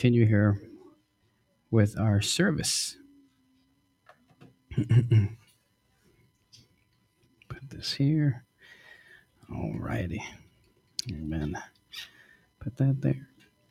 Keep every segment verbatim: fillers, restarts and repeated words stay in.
continue here with our service. Put this here. All righty. Amen. Put that there.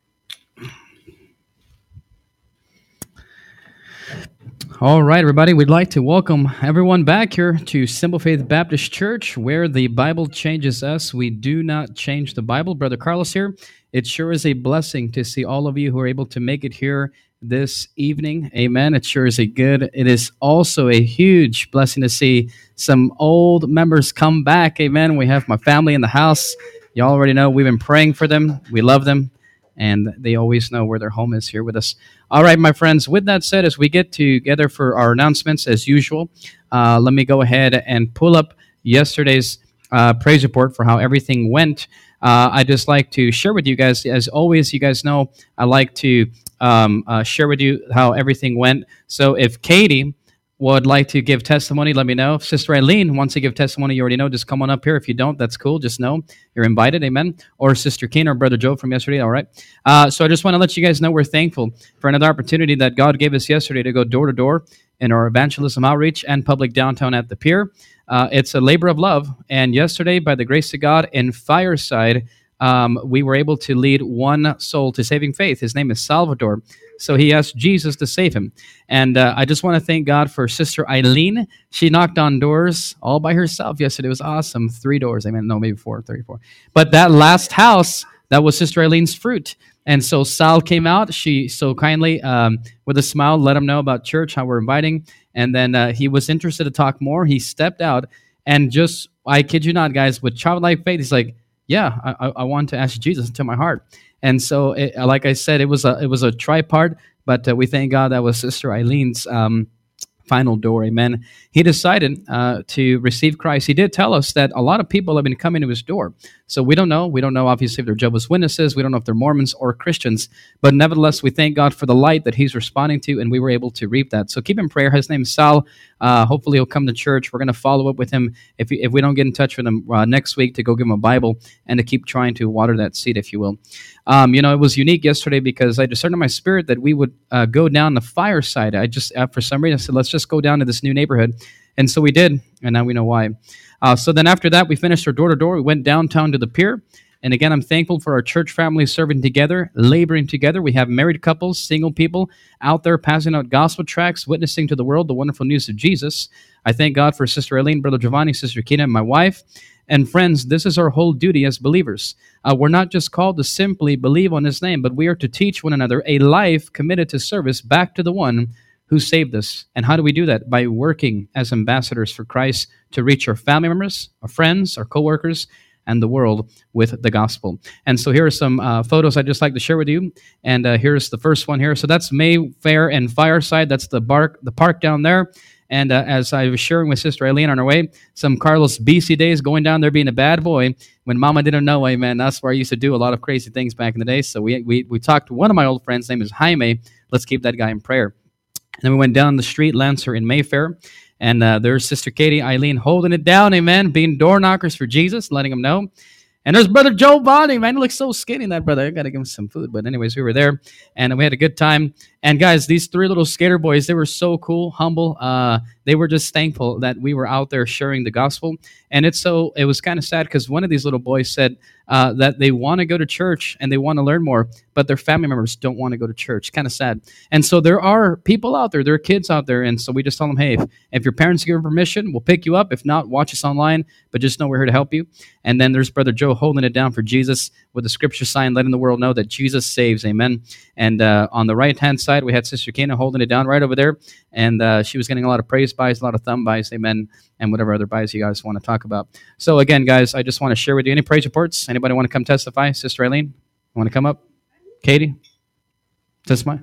All right, everybody. We'd like to welcome everyone back here to Simple Faith Baptist Church, where the Bible changes us. We do not change the Bible. Brother Carlos here. It sure is a blessing to see all of you who are able to make it here this evening. Amen. It sure is a good. It is also a huge blessing to see some old members come back. Amen. We have my family in the house. You all already know we've been praying for them. We love them. And they always know where their home is here with us. All right, my friends, with that said, as we get together for our announcements, as usual, uh, let me go ahead and pull up yesterday's uh, praise report for how everything went. Uh, I'd just like to share with you guys, as always, you guys know, I like to um, uh, share with you how everything went. So if Katie would like to give testimony, let me know. If Sister Eileen wants to give testimony, you already know, just come on up here. If you don't, that's cool. Just know you're invited. Amen. Or Sister Keen or Brother Joe from yesterday. All right. Uh, so I just want to let you guys know we're thankful for another opportunity that God gave us yesterday to go door to door in our evangelism outreach and public downtown at the pier. Uh, it's a labor of love. And yesterday, by the grace of God, in Fireside, um, we were able to lead one soul to saving faith. His name is Salvador. So he asked Jesus to save him. And uh, I just want to thank God for Sister Eileen. She knocked on doors all by herself yesterday. It was awesome. Three doors. I mean, no, maybe four, thirty-four. But that last house, that was Sister Eileen's fruit. And so Sal came out. She so kindly, um, with a smile, let him know about church, how we're inviting. And then uh, he was interested to talk more. He stepped out and just, I kid you not, guys, with childlike faith, he's like, yeah, I, I want to ask Jesus into my heart. And so, it, like I said, it was a it was a tripart, but uh, we thank God that was Sister Eileen's um, final door. Amen. He decided uh, to receive Christ. He did tell us that a lot of people have been coming to his door. So we don't know. We don't know, obviously, if they're Jehovah's Witnesses. We don't know if they're Mormons or Christians. But nevertheless, we thank God for the light that he's responding to, and we were able to reap that. So keep in prayer. His name is Sal. Uh, hopefully, he'll come to church. We're going to follow up with him if, he, if we don't get in touch with him uh, next week to go give him a Bible and to keep trying to water that seed, if you will. Um, you know, it was unique yesterday because I discerned in my spirit that we would uh, go down the Fireside. I just, uh, for some reason, I said, let's just go down to this new neighborhood. And so we did, and now we know why. Uh, so then after that, we finished our door-to-door. We went downtown to the pier. And again, I'm thankful for our church family serving together, laboring together. We have married couples, single people out there passing out gospel tracts, witnessing to the world the wonderful news of Jesus. I thank God for Sister Eileen, Brother Giovanni, Sister Kina, and my wife. And friends, this is our whole duty as believers. Uh, we're not just called to simply believe on his name, but we are to teach one another a life committed to service back to the one who saved us. And how do we do that? By working as ambassadors for Christ to reach our family members, our friends, our coworkers, and the world with the gospel. And so here are some uh, photos I'd just like to share with you. And uh, here's the first one here. So that's Mayfair and Fireside. That's the, bar- the park down there. And uh, as I was sharing with Sister Eileen on our way, some Carlos B C days going down there being a bad boy when Mama didn't know, amen. That's where I used to do a lot of crazy things back in the day. So we we, we talked to one of my old friends, name is Jaime. Let's keep that guy in prayer. And then we went down the street, Lancer in Mayfair. And uh, there's Sister Katie, Eileen holding it down, amen, being door knockers for Jesus, letting them know. And there's Brother Joe Bonnie, man. He looks so skinny, that brother. I got to give him some food. But anyways, we were there, and we had a good time. And guys, these three little skater boys, they were so cool, humble. Uh, they were just thankful that we were out there sharing the gospel. And it's so it was kind of sad because one of these little boys said uh, that they want to go to church and they want to learn more, but their family members don't want to go to church. Kind of sad. And so there are people out there, there are kids out there. And so we just tell them, hey, if, if your parents give permission, we'll pick you up. If not, watch us online, but just know we're here to help you. And then there's Brother Joe holding it down for Jesus with a scripture sign, letting the world know that Jesus saves. Amen. And uh, on the right-hand side, we had Sister Kena holding it down right over there. And uh, she was getting a lot of praise buys, a lot of thumb buys, amen, and whatever other buys you guys want to talk about. So again, guys, I just want to share with you any praise reports. Anybody want to come testify? Sister Eileen, want to come up? Katie? Testify?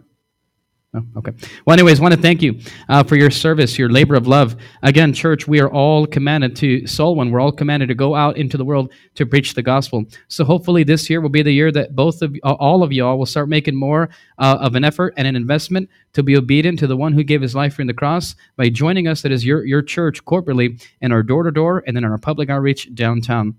No? Okay. Well, anyways, want to thank you uh, for your service, your labor of love. Again, church, we are all commanded to soul one. We're all commanded to go out into the world to preach the gospel. So hopefully this year will be the year that both of uh, all of y'all will start making more uh, of an effort and an investment to be obedient to the one who gave his life for the cross by joining us, that is your, your church corporately in our door-to-door and then in our public outreach downtown.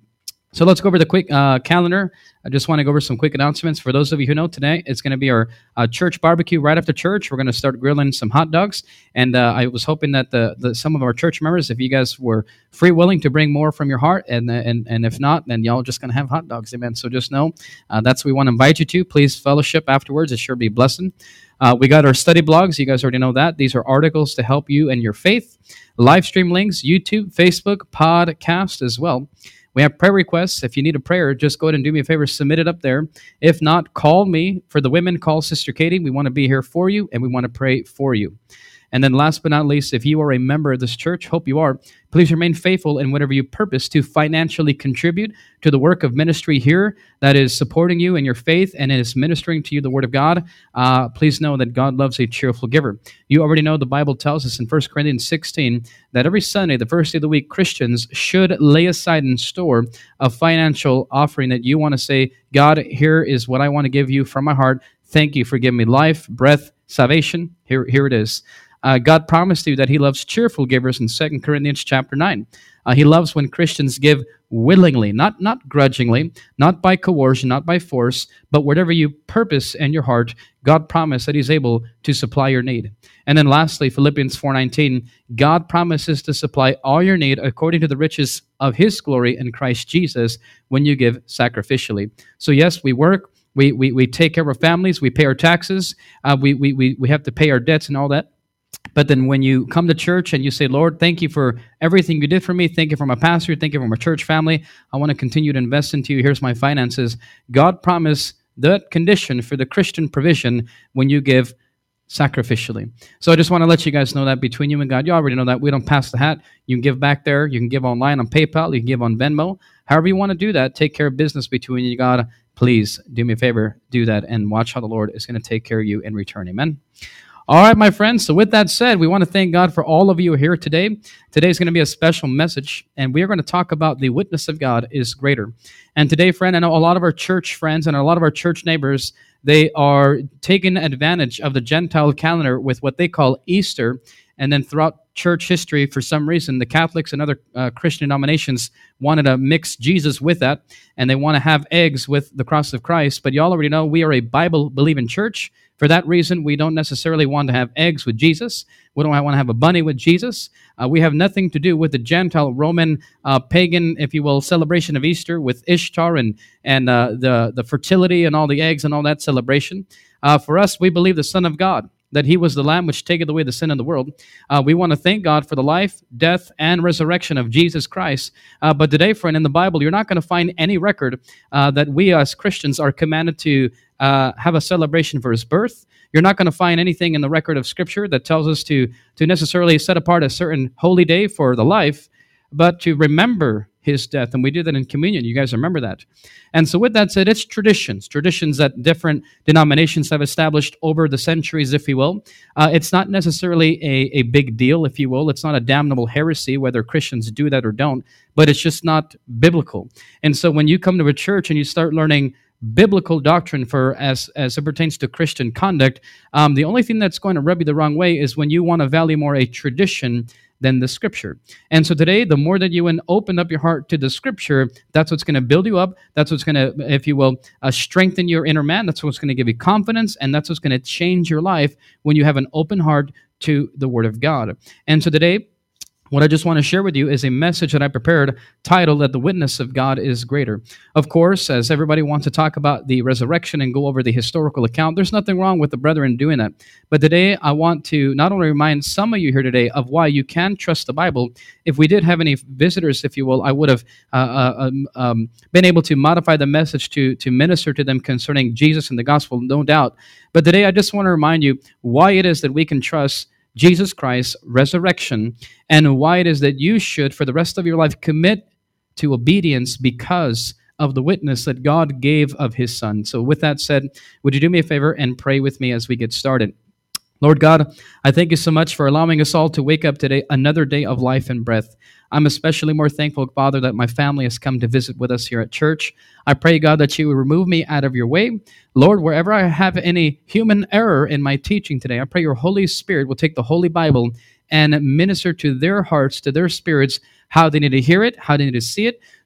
So let's go over the quick uh, calendar. I just want to go over some quick announcements. For those of you who know, today it's going to be our uh, church barbecue right after church. We're going to start grilling some hot dogs. And uh, I was hoping that the, the some of our church members, if you guys were free willing to bring more from your heart, and and, and if not, then y'all just going to have hot dogs. Amen. So just know uh, that's what we want to invite you to. Please fellowship afterwards. It sure be a blessing. Uh, we got our study blogs. You guys already know that. These are articles to help you in your faith. Live stream links, YouTube, Facebook, podcast as well. We have prayer requests. If you need a prayer, just go ahead and do me a favor, submit it up there. If not, call me. For the women, call Sister Katie. We want to be here for you, and we want to pray for you. And then last but not least, if you are a member of this church, hope you are, please remain faithful in whatever you purpose to financially contribute to the work of ministry here that is supporting you in your faith and is ministering to you the Word of God. Uh, please know that God loves a cheerful giver. You already know the Bible tells us in First Corinthians sixteen that every Sunday, the first day of the week, Christians should lay aside and store a financial offering that you want to say, God, here is what I want to give you from my heart. Thank you for giving me life, breath, salvation. Here, here it is. Uh, God promised you that he loves cheerful givers in Second Corinthians chapter nine. Uh, he loves when Christians give willingly, not, not grudgingly, not by coercion, not by force, but whatever you purpose in your heart, God promised that he's able to supply your need. And then lastly, Philippians four nineteen, God promises to supply all your need according to the riches of his glory in Christ Jesus when you give sacrificially. So yes, we work, we we, we take care of our families, we pay our taxes, uh, we, we, we, we have to pay our debts and all that. But then when you come to church and you say, Lord, thank you for everything you did for me. Thank you for my pastor. Thank you for my church family. I want to continue to invest into you. Here's my finances. God promised that condition for the Christian provision when you give sacrificially. So I just want to let you guys know that between you and God, you already know that. We don't pass the hat. You can give back there. You can give online on PayPal. You can give on Venmo. However you want to do that, take care of business between you and God. Please do me a favor, do that, and watch how the Lord is going to take care of you in return. Amen. All right, my friends. So with that said, we want to thank God for all of you here today. Today is going to be a special message, and we are going to talk about the witness of God is greater. And today, friend, I know a lot of our church friends and a lot of our church neighbors, they are taking advantage of the Gentile calendar with what they call Easter. And then throughout church history, for some reason, the Catholics and other uh, Christian denominations wanted to mix Jesus with that, and they want to have eggs with the cross of Christ. But y'all already know we are a Bible-believing church. For that reason, we don't necessarily want to have eggs with Jesus. We don't want to have a bunny with Jesus. Uh, we have nothing to do with the Gentile, Roman, uh, pagan, if you will, celebration of Easter with Ishtar and and uh, the, the fertility and all the eggs and all that celebration. Uh, for us, we believe the Son of God, that he was the Lamb which taketh away the sin of the world. Uh, we want to thank God for the life, death, and resurrection of Jesus Christ. Uh, but today, friend, in the Bible, you're not going to find any record uh, that we as Christians are commanded to uh, have a celebration for his birth. You're not going to find anything in the record of Scripture that tells us to, to necessarily set apart a certain holy day for the life, but to remember his death. And we do that in communion. You guys remember that. And so with that said, it's traditions, traditions that different denominations have established over the centuries, if you will. Uh, it's not necessarily a, a big deal, if you will. It's not a damnable heresy, whether Christians do that or don't, but it's just not biblical. And so when you come to a church and you start learning biblical doctrine for as as it pertains to Christian conduct, um, the only thing that's going to rub you the wrong way is when you want to value more a tradition than the Scripture. And so today, the more that you open up your heart to the Scripture, that's what's going to build you up. That's what's going to, if you will, uh, strengthen your inner man. That's what's going to give you confidence, and that's what's going to change your life when you have an open heart to the Word of God. And so today, what I just want to share with you is a message that I prepared titled that the witness of God is greater. Of course, as everybody wants to talk about the resurrection and go over the historical account, there's nothing wrong with the brethren doing that. But today, I want to not only remind some of you here today of why you can trust the Bible. If we did have any visitors, if you will, I would have uh, uh, um, um, been able to modify the message to, to minister to them concerning Jesus and the gospel, no doubt. But today, I just want to remind you why it is that we can trust Jesus Christ's resurrection, and why it is that you should, for the rest of your life, commit to obedience because of the witness that God gave of his Son. So with that said, would you do me a favor and pray with me as we get started? Lord God, I thank you so much for allowing us all to wake up today, another day of life and breath. I'm especially more thankful, Father, that my family has come to visit with us here at church. I pray, God, that you will remove me out of your way. Lord, wherever I have any human error in my teaching today, I pray your Holy Spirit will take the Holy Bible and minister to their hearts, to their spirits, how they need to hear it, how they need to see it,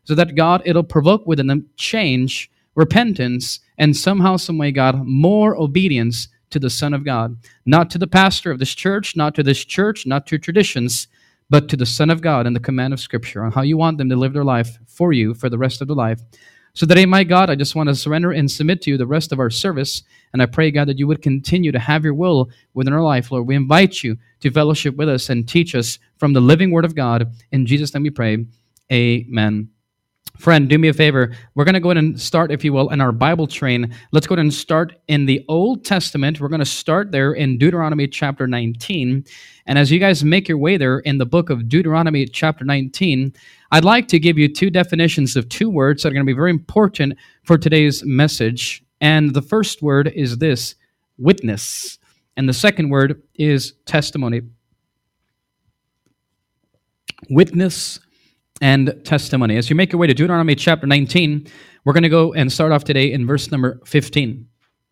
so that God, it'll provoke within them change, repentance, and somehow, some way, God, more obedience to the Son of God. Not to the pastor of this church, not to this church, not to traditions, but to the Son of God and the command of Scripture on how you want them to live their life for you for the rest of their life. So today, my God, I just want to surrender and submit to you the rest of our service. And I pray, God, that you would continue to have your will within our life. Lord, we invite you to fellowship with us and teach us from the living Word of God. In Jesus' name we pray. Amen. Friend, do me a favor. We're going to go ahead and start, if you will, in our Bible train. Let's go ahead and start in the Old Testament. We're going to start there in Deuteronomy chapter nineteen. And as you guys make your way there in the book of Deuteronomy chapter nineteen, I'd like to give you two definitions of two words that are going to be very important for today's message. And the first word is this, witness. And the second word is testimony. Witness and testimony. As you make your way to Deuteronomy chapter nineteen, we're going to go and start off today in verse number fifteen.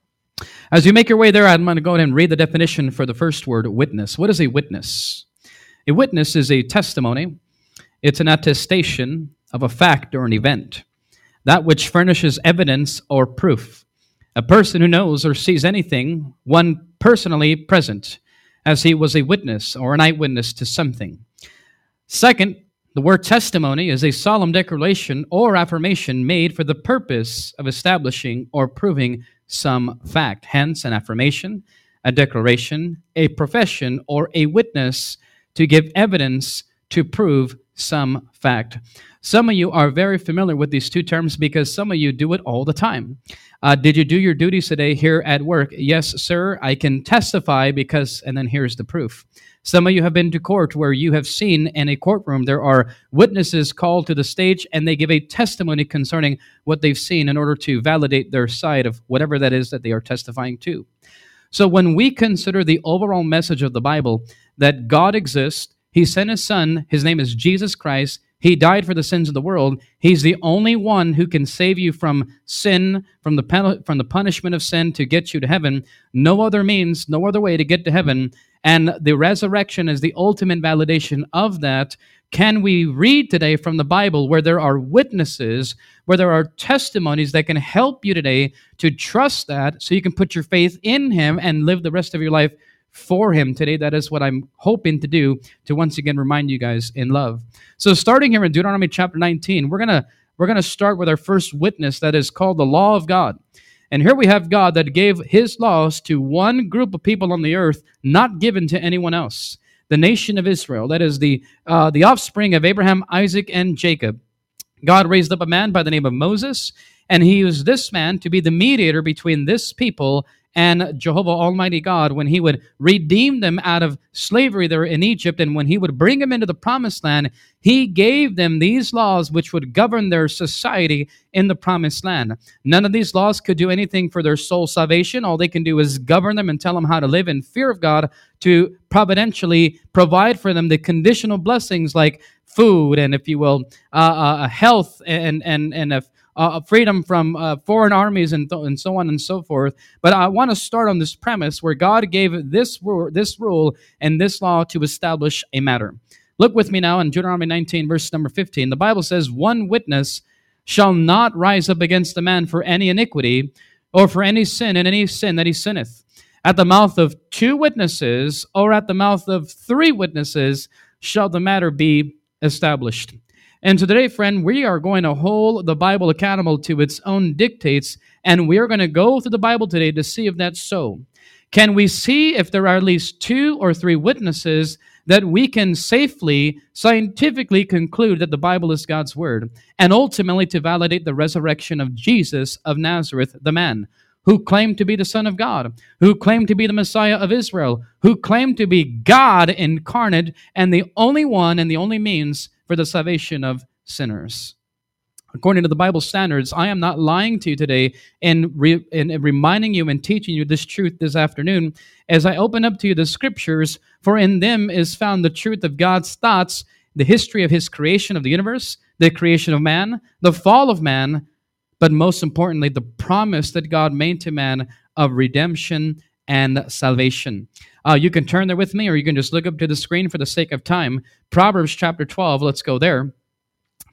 As you make your way there, I'm going to go ahead and read the definition for the first word, witness. What is a witness? A witness is a testimony. It's an attestation of a fact or an event, that which furnishes evidence or proof. A person who knows or sees anything, one personally present, as he was a witness or an eyewitness to something. Second, the word testimony is a solemn declaration or affirmation made for the purpose of establishing or proving some fact. Hence, an affirmation, a declaration, a profession, or a witness to give evidence to prove some fact. Some of you are very familiar with these two terms because some of you do it all the time. Uh, did you do your duties today here at work? Yes, sir. I can testify because, and then here's the proof. Some of you have been to court where you have seen in a courtroom there are witnesses called to the stage and they give a testimony concerning what they've seen in order to validate their side of whatever that is that they are testifying to. So when we consider the overall message of the Bible, that God exists, He sent His Son, His name is Jesus Christ, He died for the sins of the world. He's the only one who can save you from sin, from the pen- from the punishment of sin to get you to heaven. No other means, no other way to get to heaven. And the resurrection is the ultimate validation of that. Can we read today from the Bible where there are witnesses, where there are testimonies that can help you today to trust that so you can put your faith in Him and live the rest of your life for Him today? That is what I'm hoping to do, to once again remind you guys in love. So starting here in Deuteronomy chapter nineteen, we're gonna we're gonna start with our first witness that is called the law of God. And here we have God that gave His laws to one group of people on the earth, not given to anyone else. The nation of Israel, that is the uh, the offspring of Abraham, Isaac, and Jacob. God raised up a man by the name of Moses, and He used this man to be the mediator between this people and Jehovah Almighty God when He would redeem them out of slavery there in Egypt, and when He would bring them into the promised land, He gave them these laws which would govern their society in the promised land. None of these laws could do anything for their soul salvation. All they can do is govern them and tell them how to live in fear of God, to providentially provide for them the conditional blessings like food and, if you will, uh, uh, health and and and a Uh, freedom from uh, foreign armies and, th- and so on and so forth. But I want to start on this premise where God gave this, ru- this rule and this law to establish a matter. Look with me now in Deuteronomy nineteen, verse number fifteen. The Bible says, "One witness shall not rise up against a man for any iniquity or for any sin in any sin that he sinneth. At the mouth of two witnesses or at the mouth of three witnesses shall the matter be established." And so today, friend, we are going to hold the Bible accountable to its own dictates, and we are going to go through the Bible today to see if that's so. Can we see if there are at least two or three witnesses that we can safely, scientifically conclude that the Bible is God's Word, and ultimately to validate the resurrection of Jesus of Nazareth, the man who claimed to be the Son of God, who claimed to be the Messiah of Israel, who claimed to be God incarnate, and the only one and the only means for the salvation of sinners. According to the Bible standards, I am not lying to you today in, re, in, in reminding you and teaching you this truth this afternoon as I open up to you the Scriptures, for in them is found the truth of God's thoughts, the history of His creation of the universe, the creation of man, the fall of man, but most importantly, the promise that God made to man of redemption and salvation. Uh, you can turn there with me, or you can just look up to the screen for the sake of time. Proverbs chapter twelve, let's go there.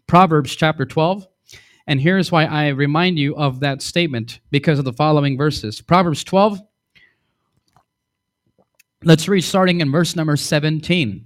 Proverbs chapter twelve. And here's why I remind you of that statement, because of the following verses. Proverbs twelve, let's read starting in verse number seventeen.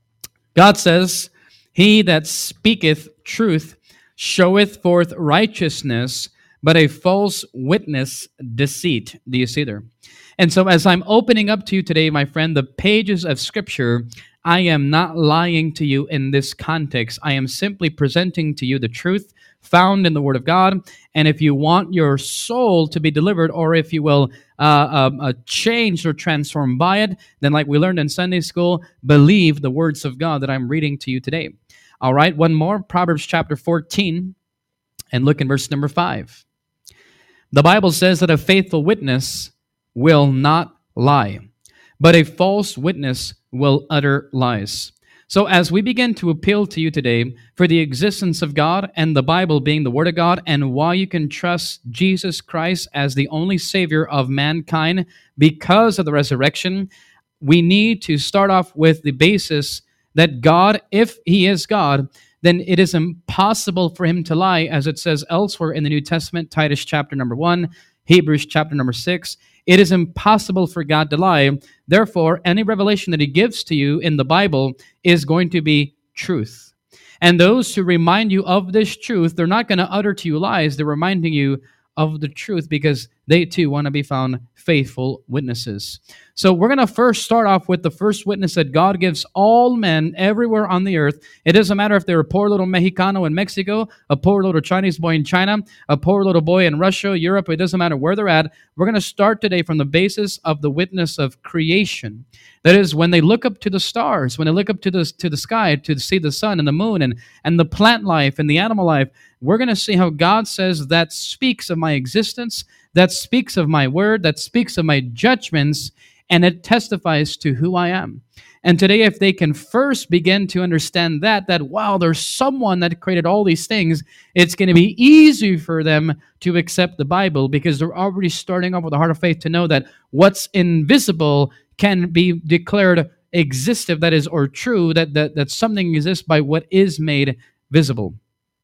God says, "He that speaketh truth showeth forth righteousness, but a false witness deceit." Do you see there? And so as I'm opening up to you today, my friend, the pages of Scripture, I am not lying to you in this context. I am simply presenting to you the truth found in the Word of God. And if you want your soul to be delivered, or if you will uh, uh, uh, changed or transformed by it, then like we learned in Sunday school, believe the words of God that I'm reading to you today. All right, one more, Proverbs chapter fourteen, and look in verse number five. The Bible says that a faithful witness will not lie, but a false witness will utter lies. So as we begin to appeal to you today for the existence of God and the Bible being the Word of God, and why you can trust Jesus Christ as the only Savior of mankind because of the resurrection, we need to start off with the basis that God, if He is God, then it is impossible for Him to lie, as it says elsewhere in the New Testament, Titus chapter number one, Hebrews chapter number six. It is impossible for God to lie. Therefore, any revelation that He gives to you in the Bible is going to be truth. And those who remind you of this truth, they're not going to utter to you lies. They're reminding you of the truth because they too want to be found faithful witnesses. So we're going to first start off with the first witness that God gives all men everywhere on the earth. It doesn't matter if they're a poor little Mexicano in Mexico, a poor little Chinese boy in China, a poor little boy in Russia, Europe. It doesn't matter where they're at. We're going to start today from the basis of the witness of creation. That is, when they look up to the stars, when they look up to the, to the sky to see the sun and the moon and, and the plant life and the animal life, we're going to see how God says that speaks of my existence, that speaks of my word, that speaks of my judgments, and it testifies to who I am. And today, if they can first begin to understand that, that, wow, there's someone that created all these things, it's going to be easy for them to accept the Bible because they're already starting off with a heart of faith to know that what's invisible can be declared existent, that is, or true, that, that, that something exists by what is made visible.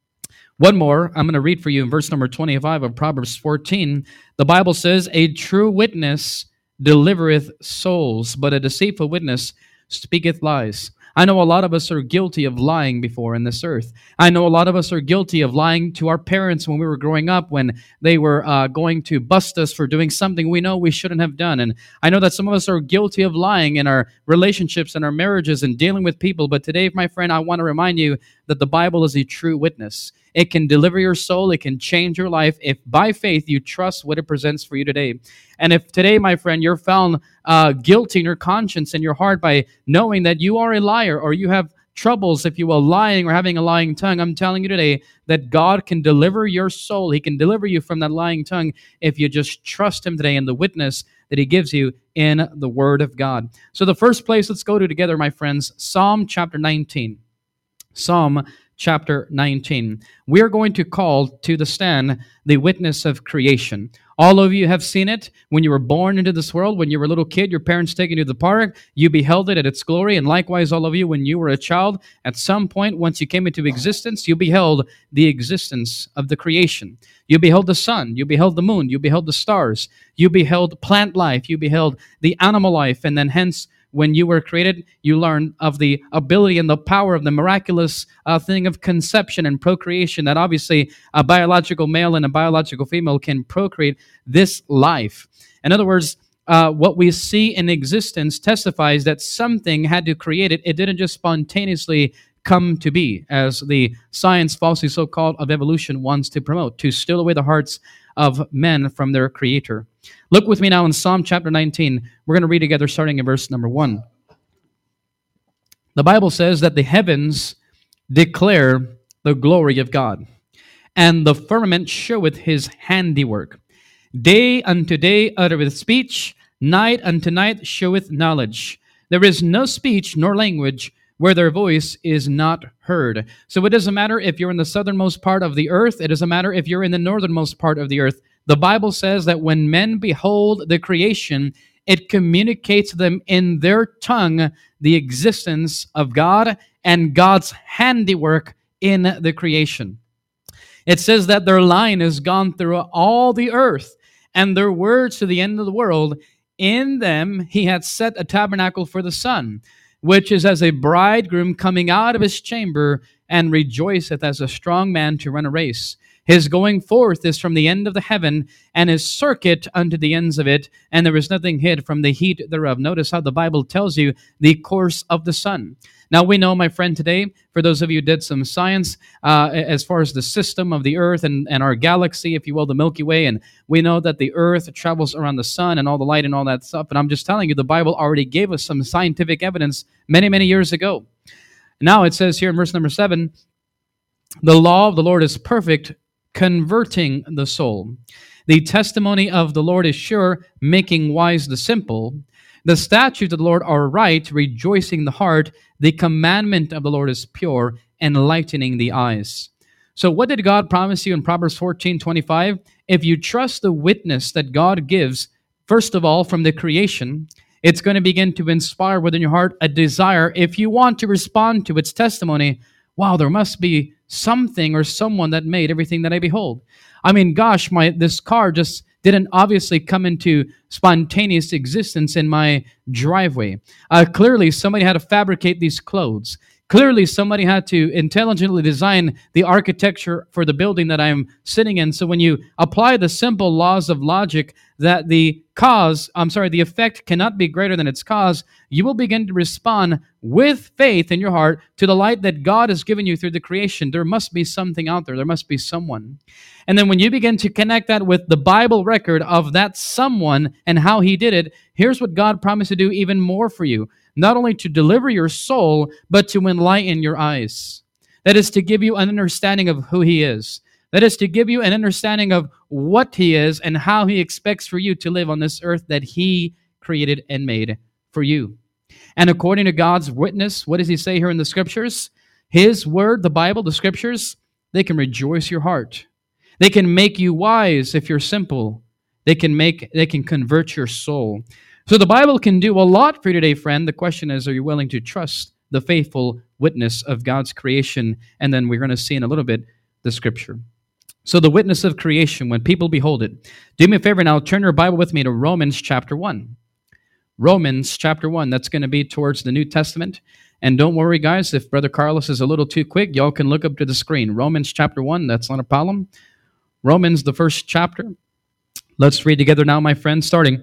One more, I'm going to read for you in verse number twenty-five of Proverbs fourteen. The Bible says, "A true witness delivereth souls, but a deceitful witness speaketh lies." I know a lot of us are guilty of lying before in this earth. I know a lot of us are guilty of lying to our parents when we were growing up, when they were uh, going to bust us for doing something we know we shouldn't have done. And I know that some of us are guilty of lying in our relationships and our marriages and dealing with people. But today, my friend, I want to remind you that the Bible is a true witness. It can deliver your soul. It can change your life if by faith you trust what it presents for you today. And if today, my friend, you're found uh, guilty in your conscience and your heart by knowing that you are a liar, or you have troubles, if you will, lying or having a lying tongue, I'm telling you today that God can deliver your soul. He can deliver you from that lying tongue if you just trust Him today in the witness that He gives you in the Word of God. So the first place let's go to together, my friends, Psalm chapter nineteen. Psalm chapter nineteen. We are going to call to the stand the witness of creation. All of you have seen it when you were born into this world. When you were a little kid, your parents taking you to the park, you beheld it at its glory. And likewise, all of you, when you were a child, at some point, once you came into existence, you beheld the existence of the creation. You beheld the sun, you beheld the moon, you beheld the stars, you beheld plant life, you beheld the animal life, and then hence, when you were created, you learned of the ability and the power of the miraculous uh, thing of conception and procreation, that obviously a biological male and a biological female can procreate this life. In other words, uh, what we see in existence testifies that something had to create it. It didn't just spontaneously come to be, as the science falsely so-called of evolution wants to promote, to steal away the hearts of men from their creator. Look with me now in Psalm chapter nineteen. We're going to read together starting in verse number one. The Bible says that the heavens declare the glory of God, and the firmament showeth His handiwork. Day unto day uttereth speech, night unto night showeth knowledge. There is no speech nor language where their voice is not heard. So it doesn't matter if you're in the southernmost part of the earth. It doesn't matter if you're in the northernmost part of the earth. The Bible says that when men behold the creation, it communicates to them in their tongue the existence of God and God's handiwork in the creation. It says that their line has gone through all the earth, and their words to the end of the world. In them he hath set a tabernacle for the sun, which is as a bridegroom coming out of his chamber, and rejoiceth as a strong man to run a race. His going forth is from the end of the heaven, and his circuit unto the ends of it, and there is nothing hid from the heat thereof. Notice how the Bible tells you the course of the sun. Now we know, my friend, today, for those of you who did some science, uh, as far as the system of the earth and, and our galaxy, if you will, the Milky Way, and we know that the earth travels around the sun and all the light and all that stuff. And I'm just telling you, the Bible already gave us some scientific evidence many, many years ago. Now it says here in verse number seven, the law of the Lord is perfect, converting the soul. The testimony of the Lord is sure, making wise the simple. The statutes of the Lord are right, rejoicing the heart. The commandment of the Lord is pure, enlightening the eyes. So what did God promise you in Proverbs fourteen twenty-five? If you trust the witness that God gives, first of all, from the creation, it's going to begin to inspire within your heart a desire, if you want to respond to its testimony, wow, there must be something or someone that made everything that I behold. I mean, gosh, my this car just didn't obviously come into spontaneous existence in my driveway. Uh, clearly, somebody had to fabricate these clothes. Clearly, somebody had to intelligently design the architecture for the building that I'm sitting in. So when you apply the simple laws of logic that the cause, I'm sorry, the effect cannot be greater than its cause, you will begin to respond with faith in your heart to the light that God has given you through the creation. There must be something out there. There must be someone. And then when you begin to connect that with the Bible record of that someone and how he did it, here's what God promised to do even more for you. Not only to deliver your soul, but to enlighten your eyes. That is to give you an understanding of who he is. That is to give you an understanding of what he is and how he expects for you to live on this earth that he created and made for you. And according to God's witness, what does he say here in the scriptures? His word, the Bible, the scriptures, they can rejoice your heart. They can make you wise if you're simple. They can make, they can convert your soul. So the Bible can do a lot for you today, friend. The question is, are you willing to trust the faithful witness of God's creation? And then we're going to see in a little bit the scripture. So the witness of creation, when people behold it. Do me a favor now, turn your Bible with me to Romans chapter one. Romans chapter one, that's going to be towards the New Testament. And don't worry, guys, if Brother Carlos is a little too quick, y'all can look up to the screen. Romans chapter one, that's not a problem. Romans, the first chapter. Let's read together now, my friends, starting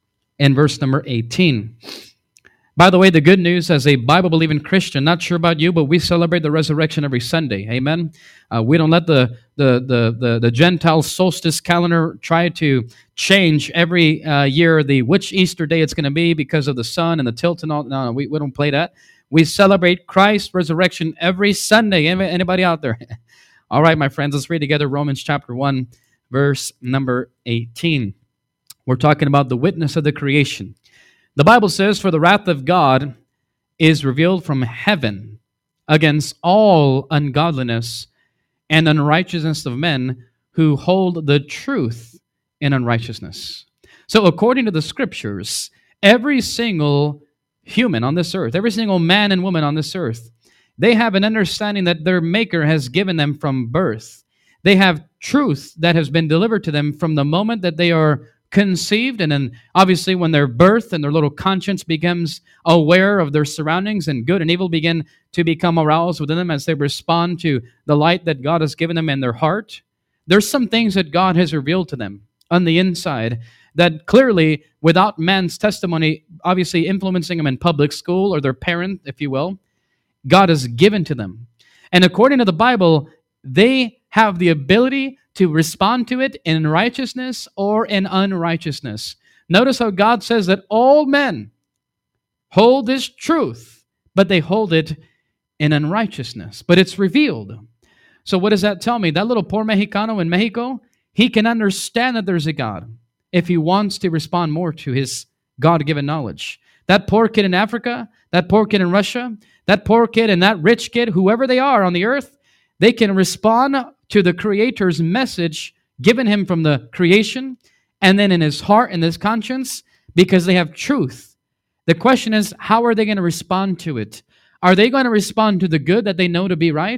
in verse number eighteen. By the way, the good news as a Bible-believing Christian, not sure about you, but we celebrate the resurrection every Sunday. Amen? Uh, we don't let the, the, the, the, the Gentile solstice calendar try to change every uh, year the which Easter day it's going to be because of the sun and the tilt and all. No, no we, we don't play that. We celebrate Christ's resurrection every Sunday. Anybody out there? All right, my friends, let's read together Romans chapter one, verse number eighteen. We're talking about the witness of the creation. The Bible says, for the wrath of God is revealed from heaven against all ungodliness and unrighteousness of men who hold the truth in unrighteousness. So according to the scriptures, every single human on this earth, every single man and woman on this earth, they have an understanding that their Maker has given them from birth. They have truth that has been delivered to them from the moment that they are conceived, and then obviously when their birth and their little conscience becomes aware of their surroundings, and good and evil begin to become aroused within them as they respond to the light that God has given them in their heart. There's some things that God has revealed to them on the inside that clearly, without man's testimony, obviously influencing them in public school or their parent, if you will, God has given to them. And according to the Bible, they have the ability to respond to it in righteousness or in unrighteousness. Notice how God says that all men hold this truth, but they hold it in unrighteousness. But it's revealed. So what does that tell me? That little poor Mexicano in Mexico, he can understand that there's a God if he wants to respond more to his God-given knowledge. That poor kid in Africa, that poor kid in Russia, that poor kid and that rich kid, whoever they are on the earth, they can respond to the Creator's message given him from the creation, and then in his heart and his conscience, because they have truth. The question is, how are they going to respond to it? Are they going to respond to the good that they know to be right,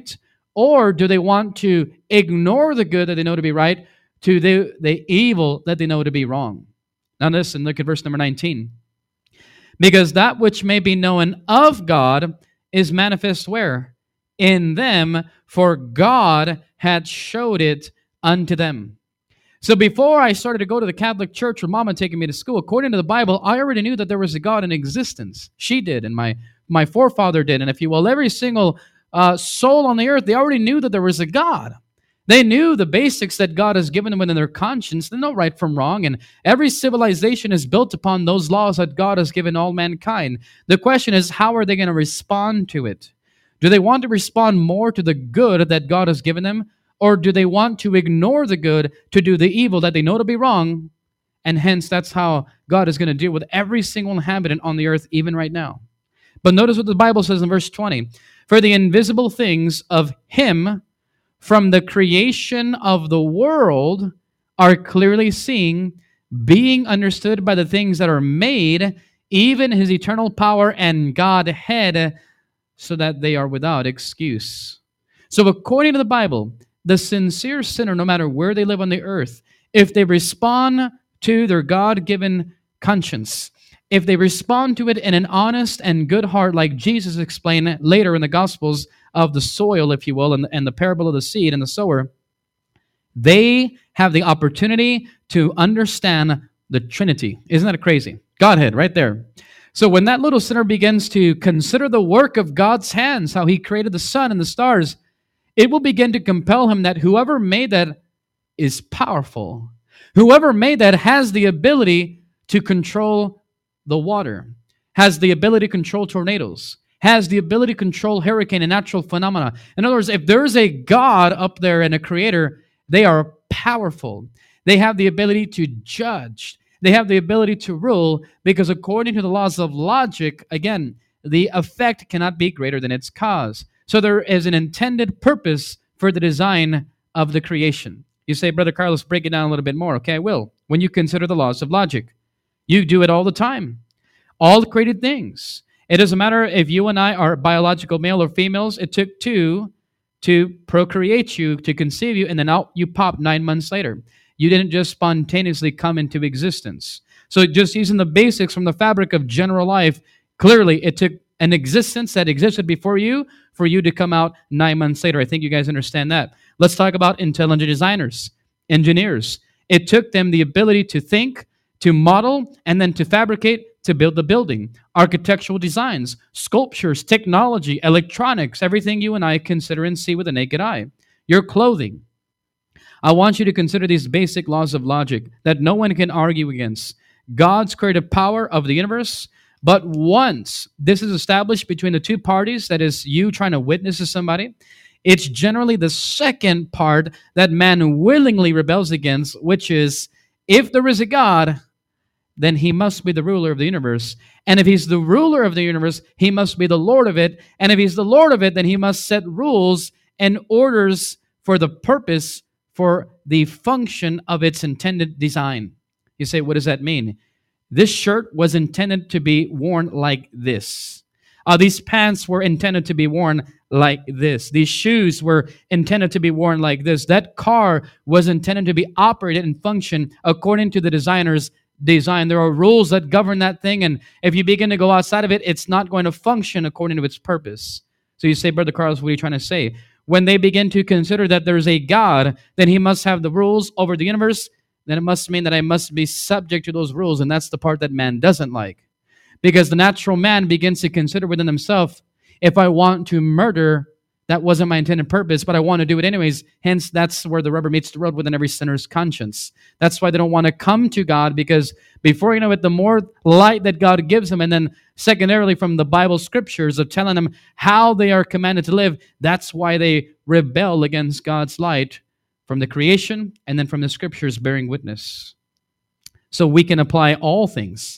Or do they want to ignore the good that they know to be right to the, the evil that they know to be wrong? Now listen, look at verse number nineteen. Because that which may be known of God is manifest where? In them, for God had showed it unto them. So before I started to go to the Catholic Church with Mama taking me to school, according to the Bible, I already knew that there was a God in existence. She did, and my, my forefather did. And if you will, every single uh, soul on the earth, they already knew that there was a God. They knew the basics that God has given them within their conscience. They know right from wrong, and every civilization is built upon those laws that God has given all mankind. The question is, how are they going to respond to it? Do they want to respond more to the good that God has given them, or do they want to ignore the good to do the evil that they know to be wrong? And hence, that's how God is going to deal with every single inhabitant on the earth, even right now. But notice what the Bible says in verse twenty. For the invisible things of Him from the creation of the world are clearly seen, being understood by the things that are made, even His eternal power and Godhead, so that they are without excuse. So according to the Bible, the sincere sinner, no matter where they live on the earth, if they respond to their God-given conscience, if they respond to it in an honest and good heart, like Jesus explained later in the Gospels of the soil, if you will, and, and the parable of the seed and the sower, they have the opportunity to understand the Trinity. Isn't that crazy? Godhead, right there. So when that little sinner begins to consider the work of God's hands, how He created the sun and the stars, it will begin to compel him that whoever made that is powerful. Whoever made that has the ability to control the water, has the ability to control tornadoes, has the ability to control hurricane and natural phenomena. In other words, if there's a God up there and a creator, they are powerful. They have the ability to judge. They have the ability to rule, because according to the laws of logic, again, the effect cannot be greater than its cause. So there is an intended purpose for the design of the creation. You say, Brother Carlos, break it down a little bit more. Okay, I will. When you consider the laws of logic, you do it all the time. All created things. It doesn't matter if you and I are biological male or females. It took two to procreate you, to conceive you, and then out you pop nine months later. You didn't just spontaneously come into existence. So just using the basics from the fabric of general life, clearly it took an existence that existed before you for you to come out nine months later. I think you guys understand that. Let's talk about intelligent designers, engineers. It took them the ability to think, to model, and then to fabricate, to build the building. Architectural designs, sculptures, technology, electronics, everything you and I consider and see with the naked eye. Your clothing. I want you to consider these basic laws of logic that no one can argue against. God's creative power of the universe. But once this is established between the two parties, that is you trying to witness to somebody, it's generally the second part that man willingly rebels against, which is, if there is a God, then He must be the ruler of the universe. And if He's the ruler of the universe, He must be the Lord of it. And if He's the Lord of it, then He must set rules and orders for the purpose, for the function of its intended design. You say, what does that mean? This shirt was intended to be worn like this. Uh, these pants were intended to be worn like this. These shoes were intended to be worn like this. That car was intended to be operated and function according to the designer's design. There are rules that govern that thing, and if you begin to go outside of it, it's not going to function according to its purpose. So you say, Brother Carlos, what are you trying to say? When they begin to consider that there's a God, then He must have the rules over the universe, then it must mean that I must be subject to those rules, and that's the part that man doesn't like. Because the natural man begins to consider within himself, if I want to murder, that wasn't my intended purpose, but I want to do it anyways. Hence, that's where the rubber meets the road within every sinner's conscience. That's why they don't want to come to God, because before you know it, the more light that God gives them, and then secondarily from the Bible scriptures of telling them how they are commanded to live, that's why they rebel against God's light from the creation and then from the scriptures bearing witness. So we can apply all things.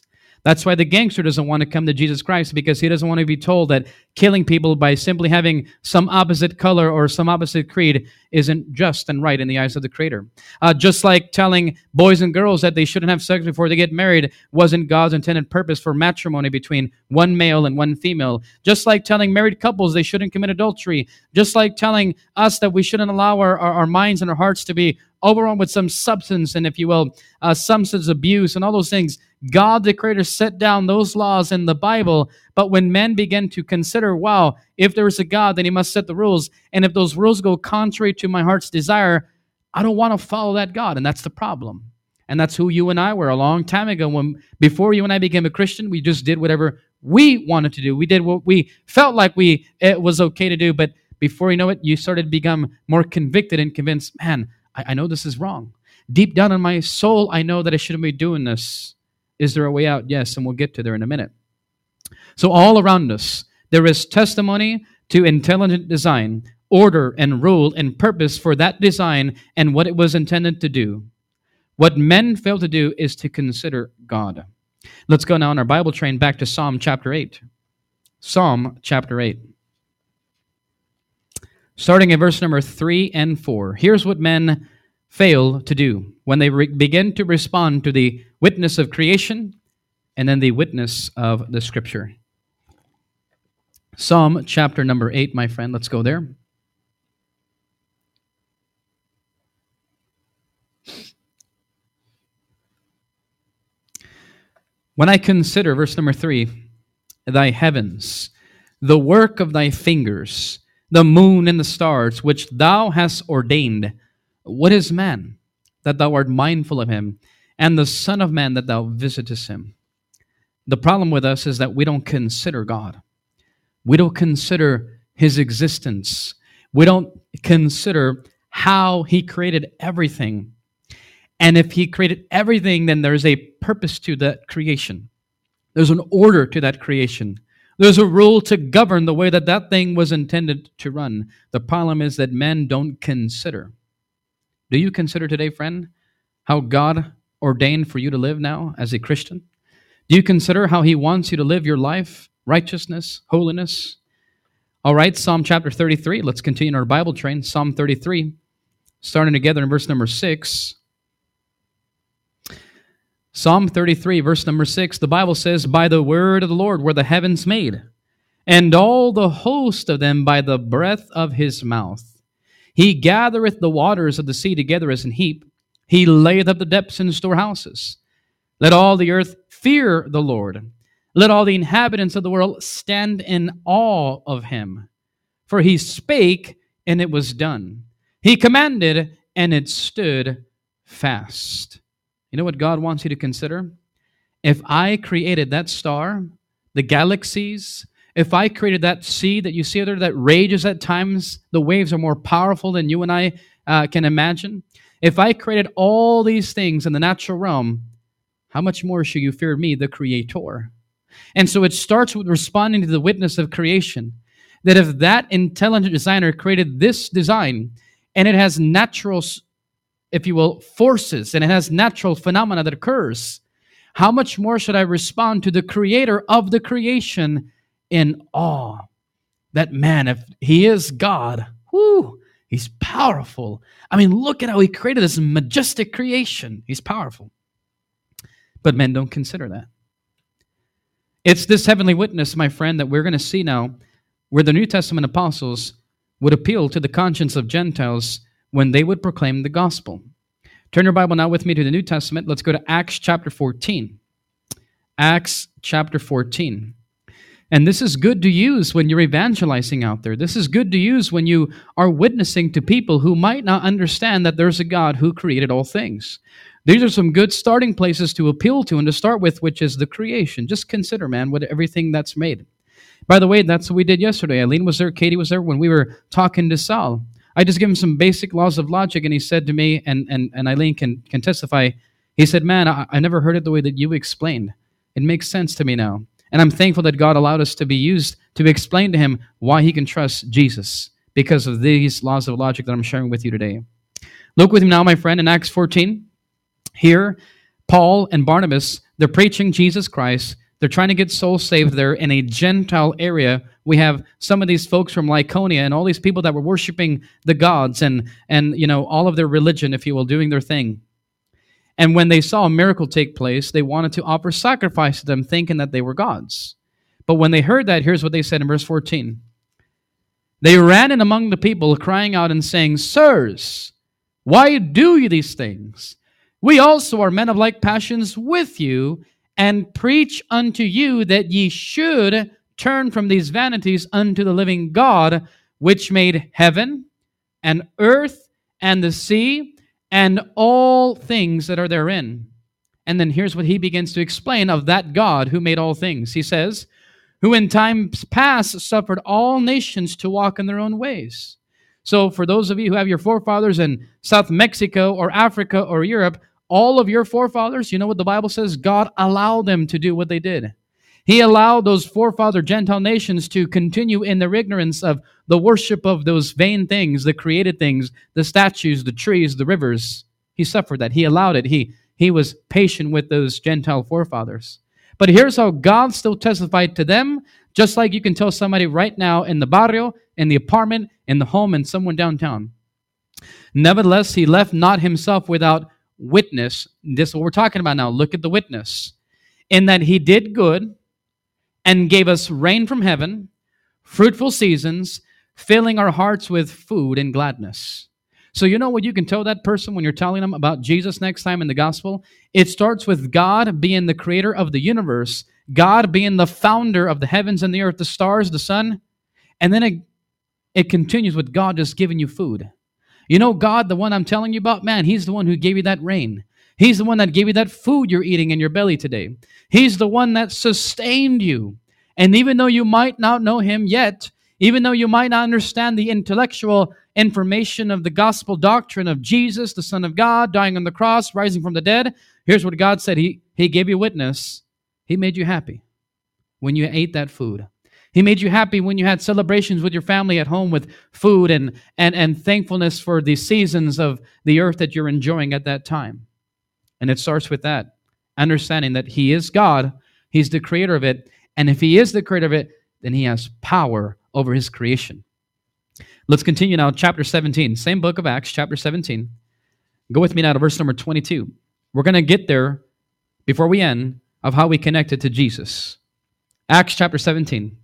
That's why the gangster doesn't want to come to Jesus Christ, because he doesn't want to be told that killing people by simply having some opposite color or some opposite creed isn't just and right in the eyes of the Creator. Uh, just like telling boys and girls that they shouldn't have sex before they get married wasn't God's intended purpose for matrimony between one male and one female. Just like telling married couples they shouldn't commit adultery. Just like telling us that we shouldn't allow our, our, our minds and our hearts to be overrun with some substance and, if you will, uh, substance abuse and all those things. God, the Creator, set down those laws in the Bible, but when men begin to consider, wow, if there is a God, then he must set the rules, and if those rules go contrary to my heart's desire, I don't want to follow that God, and that's the problem. And that's who you and I were a long time ago. When before you and I became a Christian, we just did whatever we wanted to do. We did what we felt like we it was okay to do, but before you know it, you started to become more convicted and convinced, man, I, I know this is wrong. Deep down in my soul, I know that I shouldn't be doing this. Is there a way out? Yes, and we'll get to there in a minute. So all around us, there is testimony to intelligent design, order and rule and purpose for that design and what it was intended to do. What men fail to do is to consider God. Let's go now on our Bible train back to Psalm chapter eight. Psalm chapter eight. Starting at verse number three and four. Here's what men fail to do when they re- begin to respond to the witness of creation and then the witness of the Scripture. Psalm chapter number eight, my friend. Let's go there. When I consider, verse number three, thy heavens, the work of thy fingers, the moon and the stars, which thou hast ordained, what is man, that thou art mindful of him, and the Son of Man, that thou visitest him? The problem with us is that we don't consider God. We don't consider his existence. We don't consider how he created everything. And if he created everything, then there's a purpose to that creation. There's an order to that creation. There's a rule to govern the way that that thing was intended to run. The problem is that men don't consider. Do you consider today, friend, how God ordained for you to live now as a Christian? Do you consider how he wants you to live your life, righteousness, holiness? All right, Psalm chapter thirty-three. Let's continue our Bible train. Psalm thirty-three, starting together in verse number six. Psalm thirty-three, verse number six, the Bible says, by the word of the Lord were the heavens made, and all the host of them by the breath of his mouth. He gathereth the waters of the sea together as an heap. He layeth up the depths in storehouses. Let all the earth fear the Lord. Let all the inhabitants of the world stand in awe of him. For he spake, and it was done. He commanded, and it stood fast. You know what God wants you to consider? If I created that star, the galaxies, if I created that sea that you see there that rages at times, the waves are more powerful than you and I uh, can imagine. If I created all these things in the natural realm, how much more should you fear me, the Creator? And so it starts with responding to the witness of creation. That if that intelligent designer created this design, and it has natural, if you will, forces, and it has natural phenomena that occurs, how much more should I respond to the Creator of the creation in awe? That man, if he is God, whoo, he's powerful. I mean, look at how he created this majestic creation. He's powerful. But men don't consider that. It's this heavenly witness, my friend, that we're going to see now, where the New Testament apostles would appeal to the conscience of Gentiles when they would proclaim the gospel. Turn your Bible now with me to the New Testament. Let's go to Acts chapter fourteen. Acts chapter fourteen. And this is good to use when you're evangelizing out there. This is good to use when you are witnessing to people who might not understand that there's a God who created all things. These are some good starting places to appeal to and to start with, which is the creation. Just consider, man, what everything that's made. By the way, that's what we did yesterday. Eileen was there, Katie was there when we were talking to Saul. I just gave him some basic laws of logic, and he said to me, and, and, and Eileen can, can testify, he said, man, I, I never heard it the way that you explained. It makes sense to me now. And I'm thankful that God allowed us to be used to explain to him why he can trust Jesus because of these laws of logic that I'm sharing with you today. Look with me now, my friend, in Acts fourteen. Here, Paul and Barnabas, they're preaching Jesus Christ. They're trying to get souls saved there in a Gentile area. We have some of these folks from Lycaonia and all these people that were worshiping the gods and, and you know, all of their religion, if you will, doing their thing. And when they saw a miracle take place, they wanted to offer sacrifice to them, thinking that they were gods. But when they heard that, here's what they said in verse fourteen. They ran in among the people, crying out and saying, Sirs, why do you these things? We also are men of like passions with you, and preach unto you that ye should turn from these vanities unto the living God, which made heaven and earth and the sea and all things that are therein. And then here's what he begins to explain of that God who made all things. He says, who in times past suffered all nations to walk in their own ways. So for those of you who have your forefathers in South Mexico or Africa or Europe, all of your forefathers, you know what the Bible says? God allowed them to do what they did. He allowed those forefather Gentile nations to continue in their ignorance of the worship of those vain things, the created things, the statues, the trees, the rivers. He suffered that. He allowed it. He, he was patient with those Gentile forefathers. But here's how God still testified to them, just like you can tell somebody right now in the barrio, in the apartment, in the home, and someone downtown. Nevertheless, he left not himself without witness. This is what we're talking about now. Look at the witness. In that he did good and gave us rain from heaven, fruitful seasons, filling our hearts with food and gladness. So you know what you can tell that person when you're telling them about Jesus next time in the gospel? It starts with God being the creator of the universe, God being the founder of the heavens and the earth, the stars, the sun, and then it, it continues with God just giving you food. You know God, the one I'm telling you about, man, He's the one who gave you that rain. He's the one that gave you that food you're eating in your belly today. He's the one that sustained you. And even though you might not know Him yet, even though you might not understand the intellectual information of the gospel doctrine of Jesus, the Son of God, dying on the cross, rising from the dead, here's what God said. He, he gave you witness. He made you happy when you ate that food. He made you happy when you had celebrations with your family at home with food and, and, and thankfulness for the seasons of the earth that you're enjoying at that time. And it starts with that, understanding that He is God, He's the creator of it, and if He is the creator of it, then He has power over His creation. Let's continue now, chapter seventeen, same book of Acts, chapter seventeen. Go with me now to verse number twenty-two. We're going to get there before we end of how we connect it to Jesus. Acts chapter seventeen.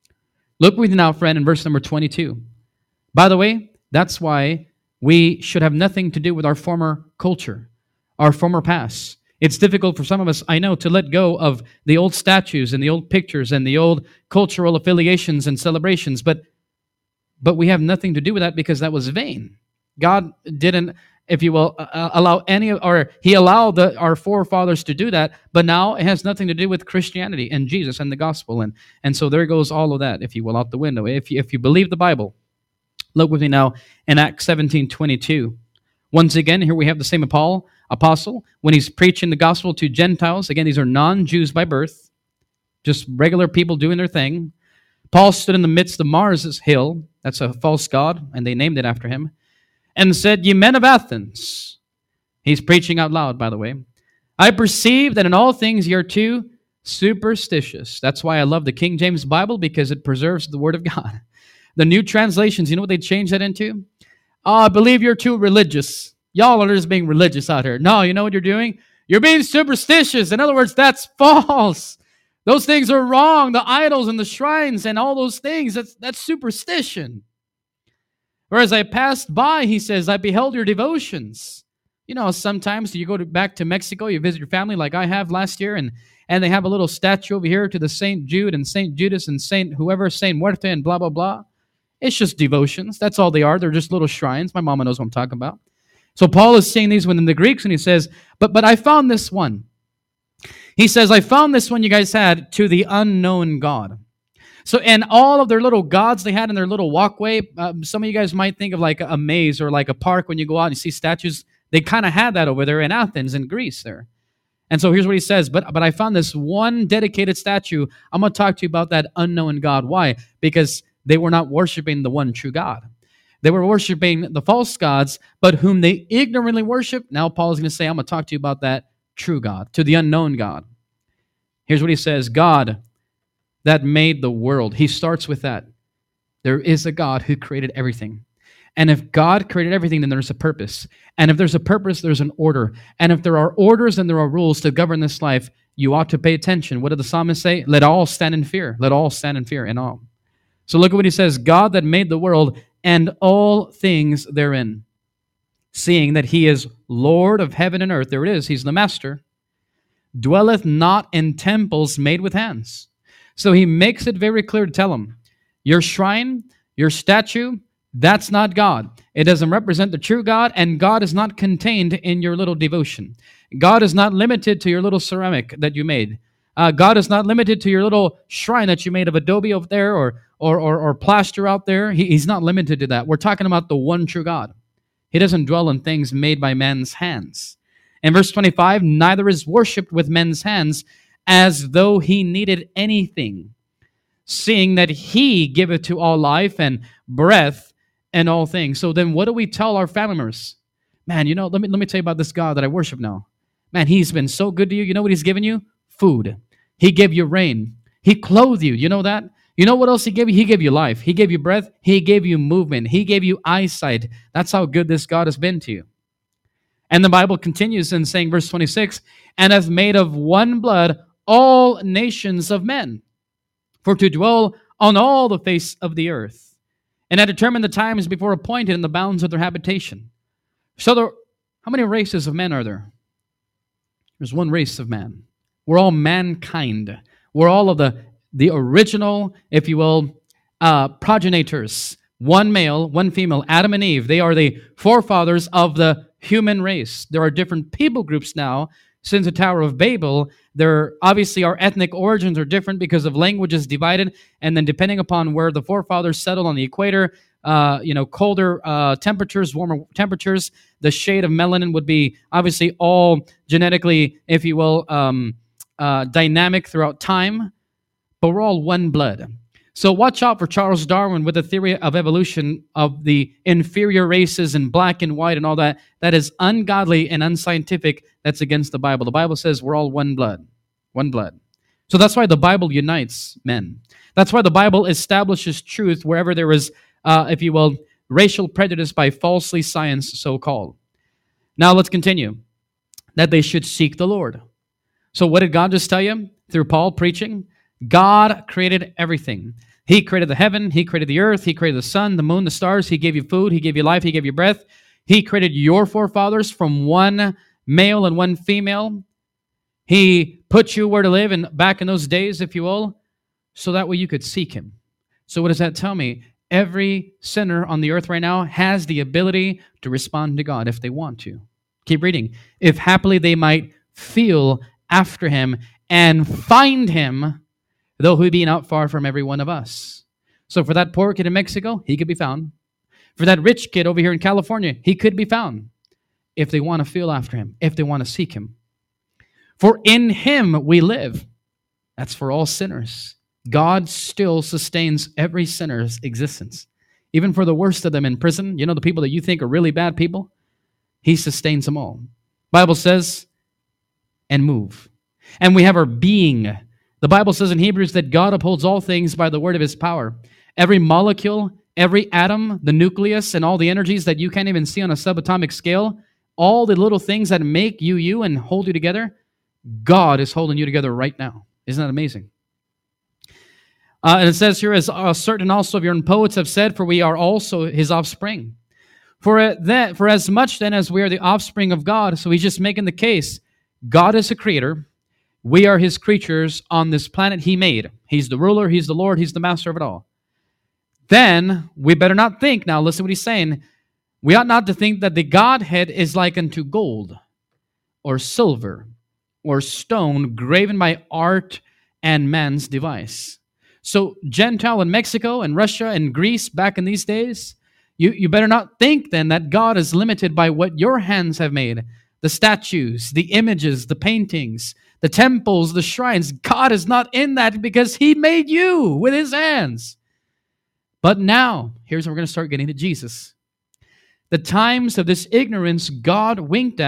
Look with me now, friend, in verse number twenty-two. By the way, that's why we should have nothing to do with our former culture, our former past. It's difficult for some of us, I know, to let go of the old statues and the old pictures and the old cultural affiliations and celebrations, but but we have nothing to do with that because that was vain. God didn't, if you will, uh, allow any, or He allowed the, our forefathers to do that, but now it has nothing to do with Christianity and Jesus and the gospel, and and so there goes all of that, if you will, out the window. If you, if you believe the Bible, look with me now in Acts seventeen twenty-two. Once again, here we have the same Paul, apostle, when he's preaching the gospel to Gentiles. Again, these are non-Jews by birth, just regular people doing their thing. Paul stood in the midst of Mars' hill, that's a false god, and they named it after him, and said, Ye men of Athens, he's preaching out loud, by the way, I perceive that in all things ye are too superstitious. That's why I love the King James Bible, because it preserves the Word of God. The new translations, you know what they changed that into? Oh, I believe you're too religious. Y'all are just being religious out here. No, you know what you're doing? You're being superstitious. In other words, that's false. Those things are wrong. The idols and the shrines and all those things, that's, that's superstition. Whereas I passed by, he says, I beheld your devotions. You know, sometimes you go to, back to Mexico, you visit your family like I have last year, and, and they have a little statue over here to the Saint Jude and Saint Judas and Saint whoever, Saint Muerte and blah, blah, blah. It's just devotions. That's all they are. They're just little shrines. My mama knows what I'm talking about. So Paul is saying these within the Greeks, and he says, but but I found this one. He says, I found this one you guys had to the unknown God. So, and all of their little gods they had in their little walkway, um, some of you guys might think of like a maze or like a park when you go out and you see statues. They kind of had that over there in Athens, in Greece there. And so here's what he says, but, but I found this one dedicated statue. I'm going to talk to you about that unknown God. Why? Because they were not worshiping the one true God. They were worshiping the false gods, but whom they ignorantly worship. Now Paul is going to say, I'm going to talk to you about that true God, to the unknown God. Here's what he says: God that made the world. He starts with that. There is a God who created everything. And if God created everything, then there's a purpose. And if there's a purpose, there's an order. And if there are orders and there are rules to govern this life, you ought to pay attention. What did the psalmist say? Let all stand in fear. Let all stand in fear and awe. So look at what he says: God that made the world and all things therein, seeing that he is Lord of heaven and earth. There it is. He's the master. Dwelleth not in temples made with hands. So he makes it very clear to tell him, your shrine, your statue, that's not God. It doesn't represent the true God, and God is not contained in your little devotion. God is not limited to your little ceramic that you made. Uh, God is not limited to your little shrine that you made of adobe over there or or or, or plaster out there. He, he's not limited to that. We're talking about the one true God. He doesn't dwell in things made by men's hands. In verse twenty-five, neither is worshipped with men's hands as though he needed anything, seeing that he giveth to all life and breath and all things. So then what do we tell our family members? Man, you know, let me let me tell you about this God that I worship now. Man, he's been so good to you. You know what he's given you? Food. He gave you rain. He clothed you. You know that? You know what else he gave you? He gave you life. He gave you breath. He gave you movement. He gave you eyesight. That's how good this God has been to you. And the Bible continues in saying, verse twenty-six, and hath made of one blood all nations of men, for to dwell on all the face of the earth, and had determined the times before appointed in the bounds of their habitation. So there, how many races of men are there? There's one race of man. We're all mankind. We're all of the, the original, if you will, uh, progenitors. One male, one female, Adam and Eve. They are the forefathers of the human race. There are different people groups now. Since the Tower of Babel, there obviously our ethnic origins are different because of languages divided, and then depending upon where the forefathers settled on the equator, uh, you know, colder uh, temperatures, warmer temperatures, the shade of melanin would be obviously all genetically, if you will, um, uh, dynamic throughout time, but we're all one blood. So watch out for Charles Darwin with the theory of evolution of the inferior races and black and white and all that. That is ungodly and unscientific. That's against the Bible. The Bible says we're all one blood. One blood. So that's why the Bible unites men. That's why the Bible establishes truth wherever there is, uh, if you will, racial prejudice by falsely science so-called. Now let's continue. That they should seek the Lord. So what did God just tell you through Paul preaching? God created everything. He created the heaven. He created the earth. He created the sun, the moon, the stars. He gave you food. He gave you life. He gave you breath. He created your forefathers from one male and one female. He put you where to live and back in those days, if you will, so that way you could seek him. So what does that tell me? Every sinner on the earth right now has the ability to respond to God if they want to. Keep reading. If happily they might feel after him and find him, though he be not far from every one of us. So for that poor kid in Mexico, he could be found. For that rich kid over here in California, he could be found if they want to feel after him, if they want to seek him. For in him we live. That's for all sinners. God still sustains every sinner's existence. Even for the worst of them in prison, you know, the people that you think are really bad people, he sustains them all. Bible says, and move. And we have our being. The Bible says in Hebrews that God upholds all things by the word of his power. Every molecule, every atom, the nucleus, and all the energies that you can't even see on a subatomic scale, all the little things that make you you and hold you together, God is holding you together right now. Isn't that amazing? Uh, and it says here, as uh, certain also of your own poets have said, for we are also his offspring. For, uh, that, for as much then as we are the offspring of God, so he's just making the case, God is a creator. We are his creatures on this planet he made. He's the ruler, he's the Lord, he's the master of it all. Then we better not think, now listen to what he's saying, we ought not to think that the Godhead is like unto gold or silver or stone graven by art and man's device. So Gentile in Mexico and Russia and Greece back in these days, you, you better not think then that God is limited by what your hands have made. The statues, the images, the paintings, the temples, the shrines. God is not in that because he made you with his hands. But now, here's where we're going to start getting to Jesus. The times of this ignorance God winked at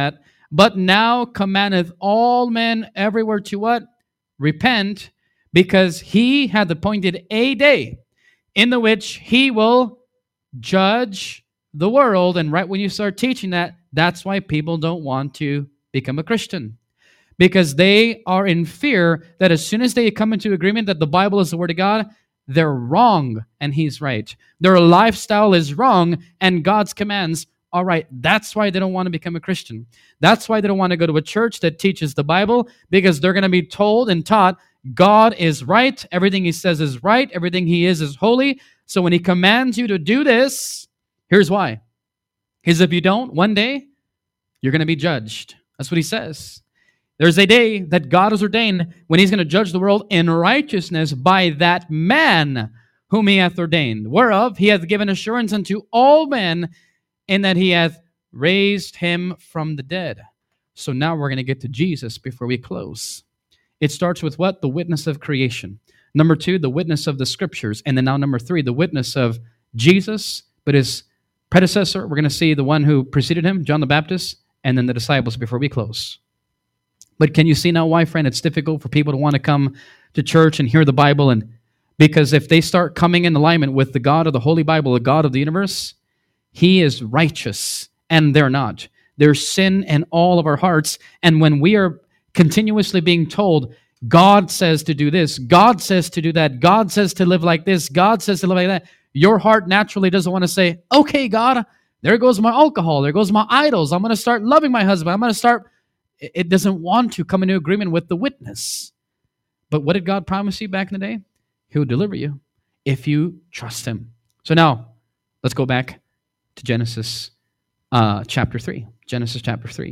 But now commandeth all men everywhere to what? Repent, because he hath appointed a day in the which he will judge the world. And right when you start teaching that, that's why people don't want to become a Christian. Because they are in fear that as soon as they come into agreement that the Bible is the Word of God, they're wrong and He's right. Their lifestyle is wrong and God's commands are right. That's why they don't want to become a Christian. That's why they don't want to go to a church that teaches the Bible, because they're going to be told and taught God is right. Everything He says is right. Everything He is is holy. So when He commands you to do this, here's why. Because if you don't, one day, you're going to be judged. That's what He says. There's a day that God has ordained when He's going to judge the world in righteousness by that man whom He hath ordained, whereof He hath given assurance unto all men, in that He hath raised Him from the dead. So now we're going to get to Jesus before we close. It starts with what? The witness of creation. Number two, the witness of the Scriptures. And then now number three, the witness of Jesus, but His predecessor. We're going to see the one who preceded Him, John the Baptist, and then the disciples before we close. But can you see now why, friend, it's difficult for people to want to come to church and hear the Bible? And because if they start coming in alignment with the God of the Holy Bible, the God of the universe, He is righteous, and they're not. There's sin in all of our hearts, and when we are continuously being told, God says to do this, God says to do that, God says to live like this, God says to live like that, your heart naturally doesn't want to say, okay, God, there goes my alcohol, there goes my idols, I'm going to start loving my husband, I'm going to start... It doesn't want to come into agreement with the witness. But what did God promise you back in the day? He will deliver you if you trust Him. So now, let's go back to Genesis uh, chapter three. Genesis chapter three.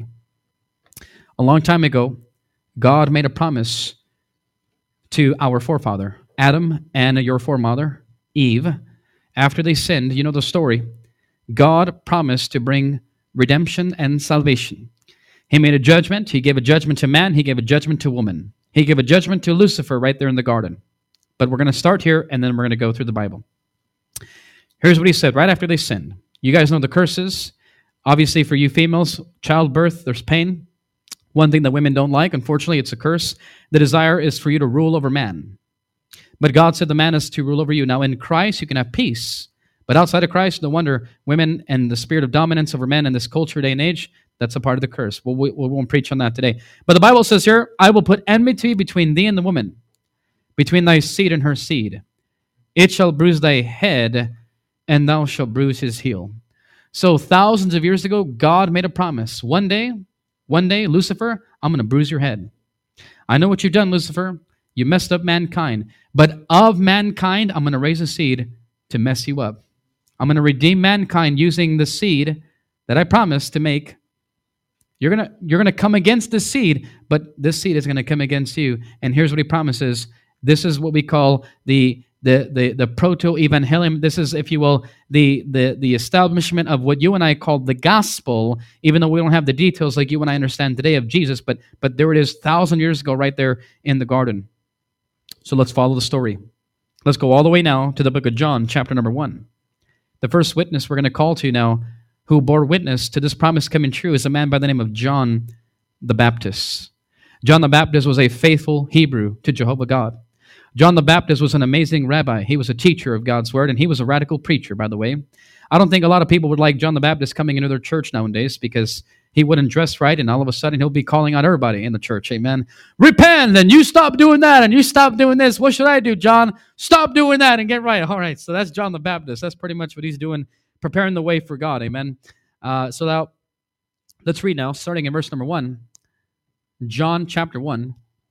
A long time ago, God made a promise to our forefather, Adam, and your foremother, Eve. After they sinned, you know the story, God promised to bring redemption and salvation. He made a judgment. He gave a judgment to man. He gave a judgment to woman. He gave a judgment to Lucifer right there in the garden. But we're going to start here, and then we're going to go through the Bible. Here's what He said right after they sinned. You guys know the curses. Obviously, for you females, childbirth, there's pain. One thing that women don't like, unfortunately, it's a curse. The desire is for you to rule over man. But God said the man is to rule over you. Now, in Christ, you can have peace. But outside of Christ, no wonder women and the spirit of dominance over men in this culture, day and age, that's a part of the curse. We'll, we, we won't preach on that today. But the Bible says here, I will put enmity between thee and the woman, between thy seed and her seed. It shall bruise thy head, and thou shalt bruise his heel. So thousands of years ago, God made a promise. One day, one day, Lucifer, I'm going to bruise your head. I know what you've done, Lucifer. You messed up mankind. But of mankind, I'm going to raise a seed to mess you up. I'm going to redeem mankind using the seed that I promised to make. You're going to you're going to come against the seed, but this seed is going to come against you. And here's what He promises. This is what we call the the the, the proto-evangelium. This is, if you will, the, the, the establishment of what you and I call the gospel, even though we don't have the details like you and I understand today of Jesus, but but there it is, thousand years ago right there in the garden. So let's follow the story. Let's go all the way now to the book of John, chapter number one. The first witness we're going to call to now, who bore witness to this promise coming true, is a man by the name of John the Baptist. John the Baptist was a faithful Hebrew to Jehovah God. John the Baptist was an amazing rabbi. He was a teacher of God's word, and he was a radical preacher, by the way. I don't think a lot of people would like John the Baptist coming into their church nowadays, because he wouldn't dress right, and all of a sudden he'll be calling out everybody in the church, amen. Repent, and you stop doing that, and you stop doing this. What should I do, John? Stop doing that and get right. All right, so that's John the Baptist. That's pretty much what he's doing, preparing the way for God, amen. Uh, so now, let's read now, starting in verse number one. John chapter one,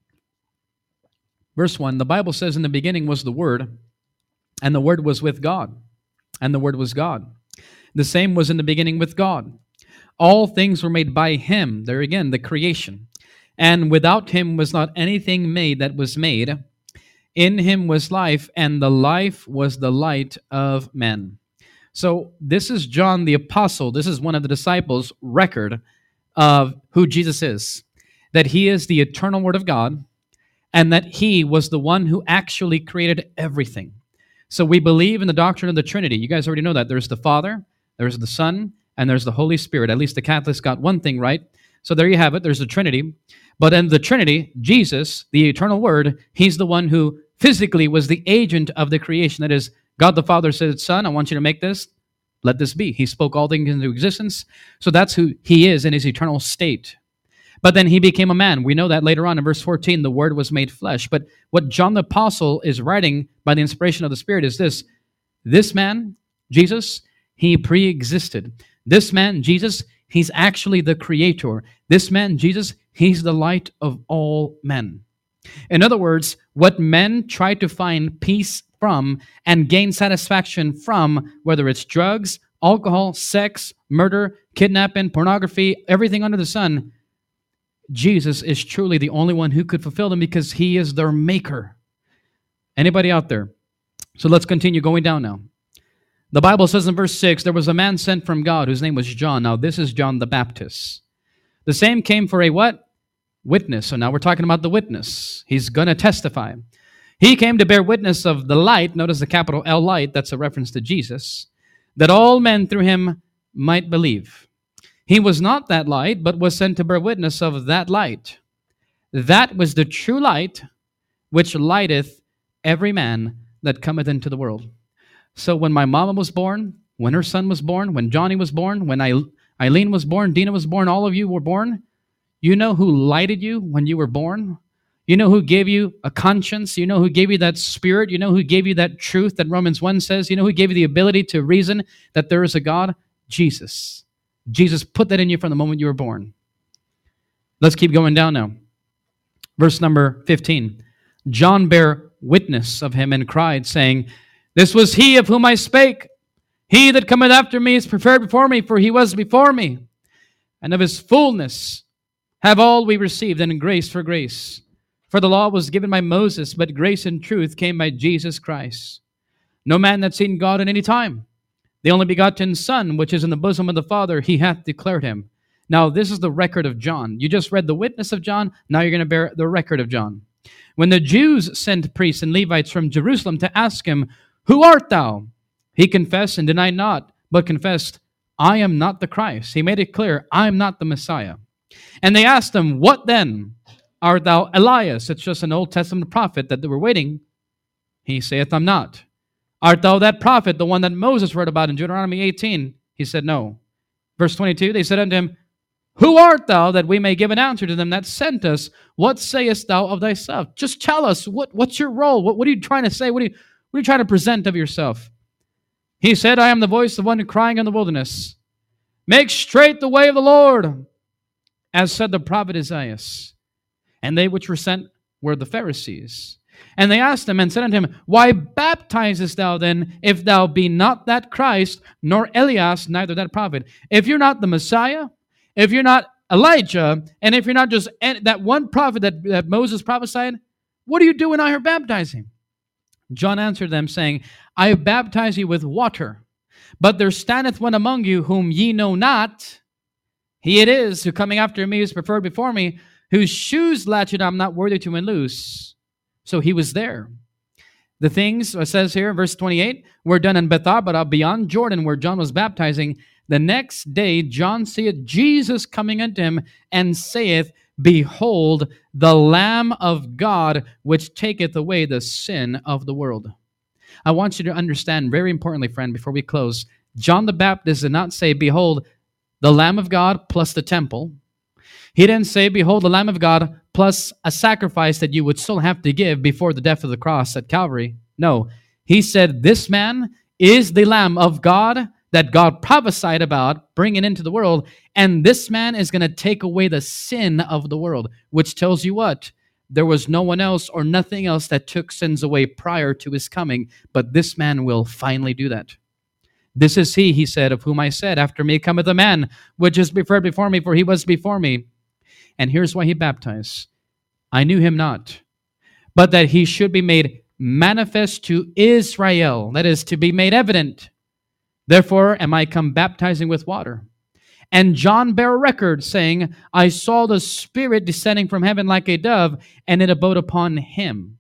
verse one. The Bible says, in the beginning was the Word, and the Word was with God, and the Word was God. The same was in the beginning with God. All things were made by Him. There again, the creation. And without Him was not anything made that was made. In Him was life, and the life was the light of men. So this is John the Apostle. This is one of the disciples' record of who Jesus is. That He is the eternal Word of God, and that He was the one who actually created everything. So we believe in the doctrine of the Trinity. You guys already know that. There's the Father, there's the Son, and there's the Holy Spirit. At least the Catholics got one thing right. So there you have it. There's the Trinity. But in the Trinity, Jesus, the eternal Word, he's the one who physically was the agent of the creation. That is, God the Father said, Son, I want you to make this. Let this be. He spoke all things into existence. So that's who he is in his eternal state. But then he became a man. We know that later on in verse fourteen, the Word was made flesh. But what John the Apostle is writing by the inspiration of the Spirit is this. This man, Jesus, he pre-existed. This man, Jesus, he's actually the creator. This man, Jesus, he's the light of all men. In other words, what men try to find peace from and gain satisfaction from, whether it's drugs, alcohol, sex, murder, kidnapping, pornography, everything under the sun, Jesus is truly the only one who could fulfill them because he is their maker. Anybody out there? So let's continue going down now. The Bible says in verse six, there was a man sent from God whose name was John. Now this is John the Baptist. The same came for a what? Witness. So now we're talking about the witness. He's going to testify. He came to bear witness of the light. Notice the capital L light. That's a reference to Jesus. That all men through him might believe. He was not that light, but was sent to bear witness of that light. That was the true light, which lighteth every man that cometh into the world. So when my mama was born, when her son was born, when Johnny was born, when Eileen was born, Dina was born, all of you were born, you know who lighted you when you were born? You know who gave you a conscience? You know who gave you that spirit? You know who gave you that truth that Romans one says? You know who gave you the ability to reason that there is a God? Jesus. Jesus put that in you from the moment you were born. Let's keep going down now. Verse number fifteen. John bare witness of him and cried, saying, This was he of whom I spake. He that cometh after me is preferred before me, for he was before me. And of his fullness have all we received, and grace for grace. For the law was given by Moses, but grace and truth came by Jesus Christ. No man that seen God at any time. The only begotten Son, which is in the bosom of the Father, he hath declared him. Now, this is the record of John. You just read the witness of John. Now you're going to bear the record of John. When the Jews sent priests and Levites from Jerusalem to ask him, Who art thou? He confessed and denied not, but confessed, I am not the Christ. He made it clear, I am not the Messiah. And they asked him, What then? Art thou Elias? It's just an Old Testament prophet that they were waiting. He saith, I'm not. Art thou that prophet, the one that Moses wrote about in Deuteronomy eighteen? He said, No. Verse twenty-two, they said unto him, Who art thou, that we may give an answer to them that sent us? What sayest thou of thyself? Just tell us, what, what's your role? What, what are you trying to say? What are, you, what are you trying to present of yourself? He said, I am the voice of one crying in the wilderness. Make straight the way of the Lord, as said the prophet Isaiah. And they which were sent were the Pharisees. And they asked him and said unto him, Why baptizest thou then, if thou be not that Christ, nor Elias, neither that prophet? If you're not the Messiah, if you're not Elijah, and if you're not just that one prophet that, that Moses prophesied, what are you doing out here baptizing? John answered them, saying, I baptize you with water, but there standeth one among you whom ye know not. He it is who coming after me is preferred before me, whose shoes latchet I'm not worthy to unloose. So he was there. The things, it says here in verse twenty-eight, were done in Bethabara beyond Jordan where John was baptizing. The next day John seeth Jesus coming unto him and saith, Behold, the Lamb of God, which taketh away the sin of the world. I want you to understand, very importantly, friend, before we close, John the Baptist did not say, Behold, the Lamb of God plus the temple. He didn't say, Behold, the Lamb of God plus a sacrifice that you would still have to give before the death of the cross at Calvary. No, he said, this man is the Lamb of God that God prophesied about bringing into the world, and this man is going to take away the sin of the world, which tells you what? There was no one else or nothing else that took sins away prior to his coming, but this man will finally do that. This is he, he said, of whom I said, After me cometh a man, which is preferred before me, for he was before me. And here's why he baptized. I knew him not, but that he should be made manifest to Israel, that is, to be made evident. Therefore am I come baptizing with water. And John bare record, saying, I saw the Spirit descending from heaven like a dove, and it abode upon him.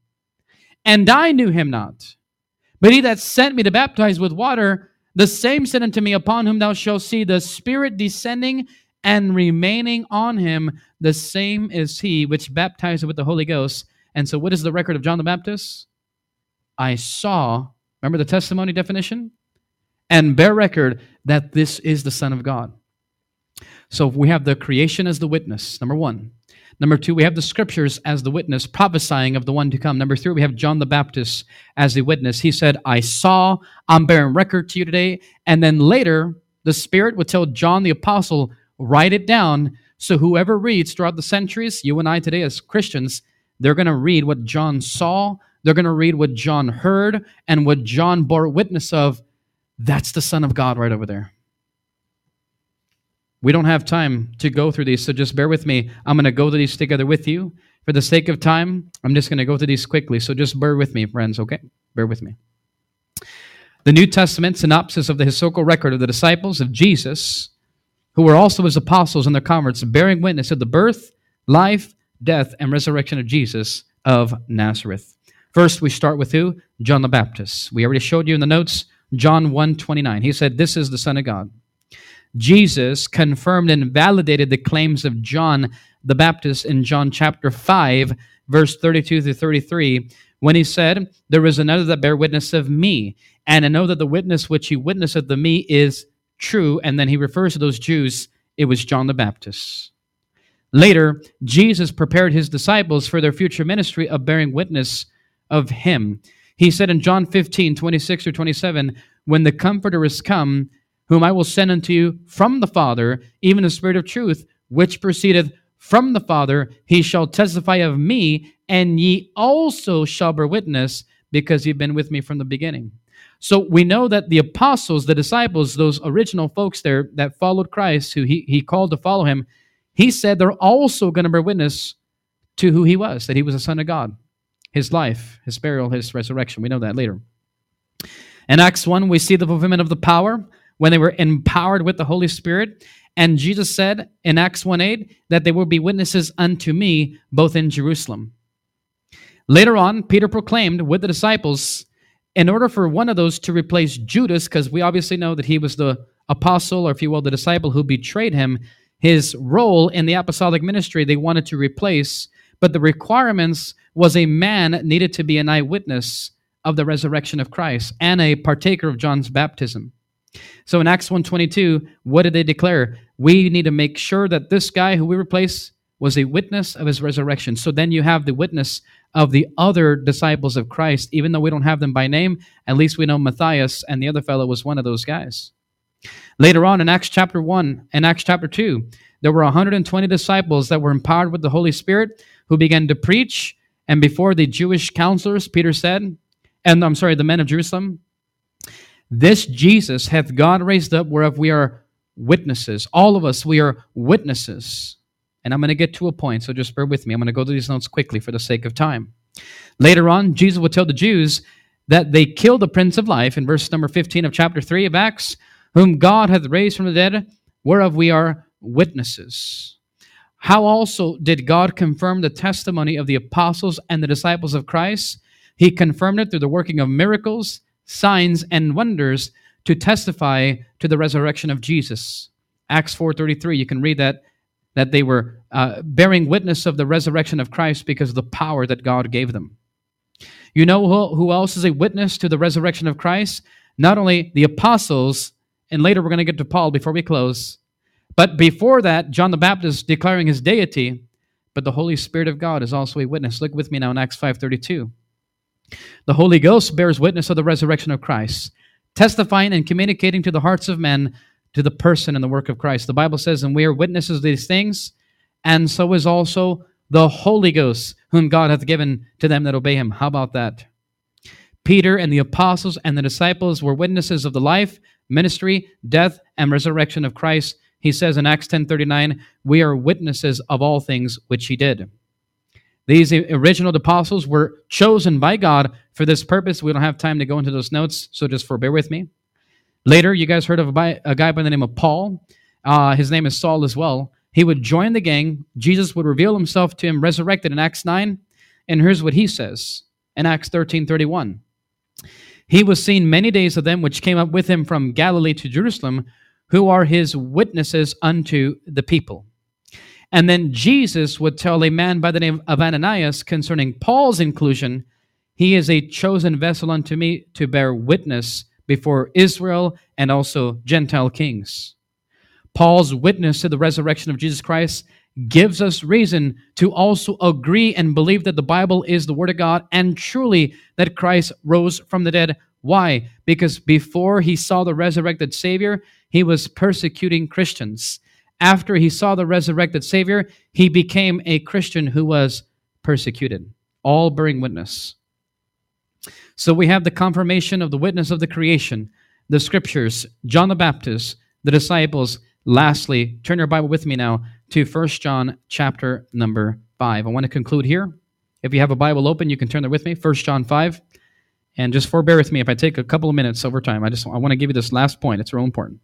And I knew him not. But he that sent me to baptize with water, the same said unto me, Upon whom thou shalt see the Spirit descending and remaining on him, the same is he which baptized with the Holy Ghost. And so what is the record of John the Baptist? I saw, remember the testimony definition? And bear record that this is the Son of God. So we have the creation as the witness, number one. Number two, we have the scriptures as the witness, prophesying of the one to come. Number three, we have John the Baptist as the witness. He said, I saw, I'm bearing record to you today. And then later, the Spirit would tell John the Apostle, write it down. So whoever reads throughout the centuries, you and I today as Christians, they're going to read what John saw. They're going to read what John heard and what John bore witness of. That's the Son of God right over there. We don't have time to go through these, so just bear with me. I'm going to go through these together with you. For the sake of time, I'm just going to go through these quickly, so just bear with me, friends, okay? Bear with me. The New Testament synopsis of the historical record of the disciples of Jesus, who were also his apostles and their converts, bearing witness of the birth, life, death, and resurrection of Jesus of Nazareth. First, we start with who? John the Baptist. We already showed you in the notes, John one twenty-nine. He said, this is the Son of God. Jesus confirmed and validated the claims of John the Baptist in John chapter five, verse thirty-two through thirty-three, when he said, there is another that bear witness of me, and I know that the witness which he witnesseth of me is true. And then he refers to those Jews. It was John the Baptist. Later, Jesus prepared his disciples for their future ministry of bearing witness of him. He said in John fifteen, twenty-six through twenty-seven, when the Comforter is come, whom I will send unto you from the Father, even the Spirit of truth, which proceedeth from the Father, he shall testify of me, and ye also shall bear witness, because you've been with me from the beginning. So we know that the apostles, the disciples, those original folks there that followed Christ, who he, he called to follow him, he said they're also going to bear witness to who he was, that he was the Son of God, his life, his burial, his resurrection. We know that later. In Acts one, we see the fulfillment of the power when they were empowered with the Holy Spirit. And Jesus said in Acts one eight that they will be witnesses unto me both in Jerusalem. Later on, Peter proclaimed with the disciples, in order for one of those to replace Judas, because we obviously know that he was the apostle, or if you will, the disciple who betrayed him, his role in the apostolic ministry they wanted to replace, but the requirements was a man needed to be an eyewitness of the resurrection of Christ and a partaker of John's baptism. So in Acts one twenty-two, what did they declare? We need to make sure that this guy who we replace was a witness of his resurrection. So then you have the witness of the other disciples of Christ. Even though we don't have them by name, at least we know Matthias and the other fellow was one of those guys. Later on in Acts chapter one and Acts chapter two, there were one hundred twenty disciples that were empowered with the Holy Spirit who began to preach. And before the Jewish counselors, Peter said, and I'm sorry, the men of Jerusalem, this Jesus hath God raised up, whereof we are witnesses. All of us, we are witnesses. And I'm going to get to a point, so just bear with me. I'm going to go through these notes quickly for the sake of time. Later on, Jesus would tell the Jews that they killed the Prince of Life, in verse number fifteen of chapter three of Acts, whom God hath raised from the dead, whereof we are witnesses. How also did God confirm the testimony of the apostles and the disciples of Christ? He confirmed it through the working of miracles, signs, and wonders to testify to the resurrection of Jesus. Acts four thirty-three, you can read that, that they were uh, bearing witness of the resurrection of Christ because of the power that God gave them. You know who, who else is a witness to the resurrection of Christ? Not only the apostles, and later we're going to get to Paul before we close, but before that, John the Baptist declaring his deity, but the Holy Spirit of God is also a witness. Look with me now in Acts five thirty-two. The Holy Ghost bears witness of the resurrection of Christ, testifying and communicating to the hearts of men to the person and the work of Christ. The Bible says, and we are witnesses of these things, and so is also the Holy Ghost, whom God hath given to them that obey him. How about that? Peter and the apostles and the disciples were witnesses of the life, ministry, death, and resurrection of Christ. He says in Acts ten thirty-nine, we are witnesses of all things which he did. These original apostles were chosen by God for this purpose. We don't have time to go into those notes, so just for bear with me. Later, you guys heard of a, a guy by the name of Paul. Uh, his name is Saul as well. He would join the gang. Jesus would reveal himself to him resurrected in Acts nine. And here's what he says in Acts thirteen thirty-one. He was seen many days of them which came up with him from Galilee to Jerusalem, who are his witnesses unto the people. And then Jesus would tell a man by the name of Ananias concerning Paul's inclusion, he is a chosen vessel unto me to bear witness before Israel and also Gentile kings. Paul's witness to the resurrection of Jesus Christ gives us reason to also agree and believe that the Bible is the Word of God and truly that Christ rose from the dead. Why? Because before he saw the resurrected Savior, he was persecuting Christians. After he saw the resurrected Savior, he became a Christian who was persecuted, all bearing witness. So we have the confirmation of the witness of the creation, the Scriptures, John the Baptist, the disciples. Lastly, turn your Bible with me now to First John chapter number five. I want to conclude here. If you have a Bible open, you can turn there with me, First John five. And just forbear with me if I take a couple of minutes over time. I just I want to give you this last point. It's real important.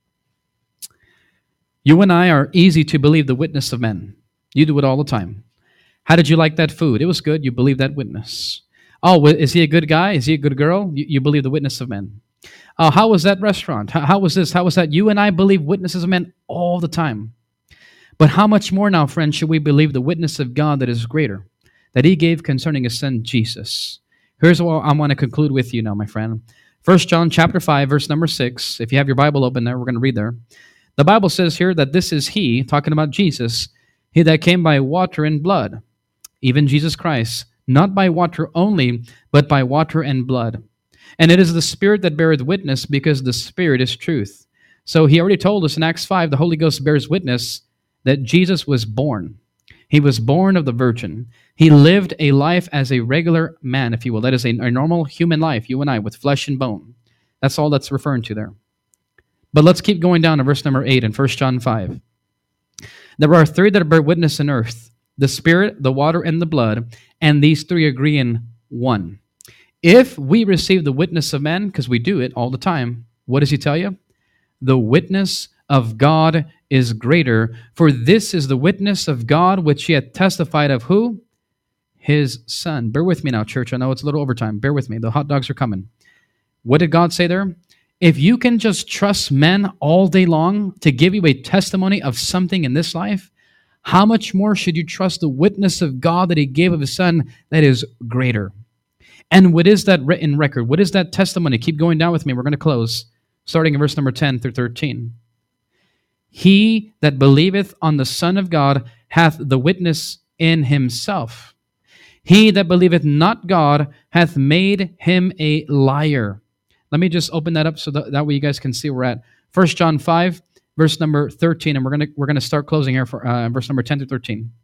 You and I are easy to believe the witness of men. You do it all the time. How did you like that food? It was good. You believe that witness. Oh, is he a good guy? Is he a good girl? You, you believe the witness of men. Uh, how was that restaurant? How, how was this? How was that? You and I believe witnesses of men all the time. But how much more now, friends, should we believe the witness of God that is greater, that he gave concerning his son, Jesus? Here's what I want to conclude with you now, my friend. First John chapter five, verse number six. If you have your Bible open there, we're going to read there. The Bible says here that this is he, talking about Jesus, he that came by water and blood, even Jesus Christ, not by water only, but by water and blood. And it is the Spirit that beareth witness, because the Spirit is truth. So he already told us in Acts five, the Holy Ghost bears witness that Jesus was born. He was born of the Virgin. He lived a life as a regular man, if you will. That is a, a normal human life, you and I, with flesh and bone. That's all that's referring to there. But let's keep going down to verse number eight in First John five. There are three that bear witness in earth, the Spirit, the water, and the blood, and these three agree in one. If we receive the witness of men, because we do it all the time, what does he tell you? The witness of God is greater, for this is the witness of God which he hath testified of who? His Son. Bear with me now, church. I know it's a little overtime. Bear with me. The hot dogs are coming. What did God say there? If you can just trust men all day long to give you a testimony of something in this life, how much more should you trust the witness of God that he gave of his Son that is greater? And what is that written record? What is that testimony? Keep going down with me. We're going to close, starting in verse number ten through thirteen. He that believeth on the Son of God hath the witness in himself. He that believeth not God hath made him a liar. Let me just open that up so that, that way you guys can see where we're at. First John five, verse number thirteen, and we're gonna we're gonna start closing here for uh, verse number ten to thirteen.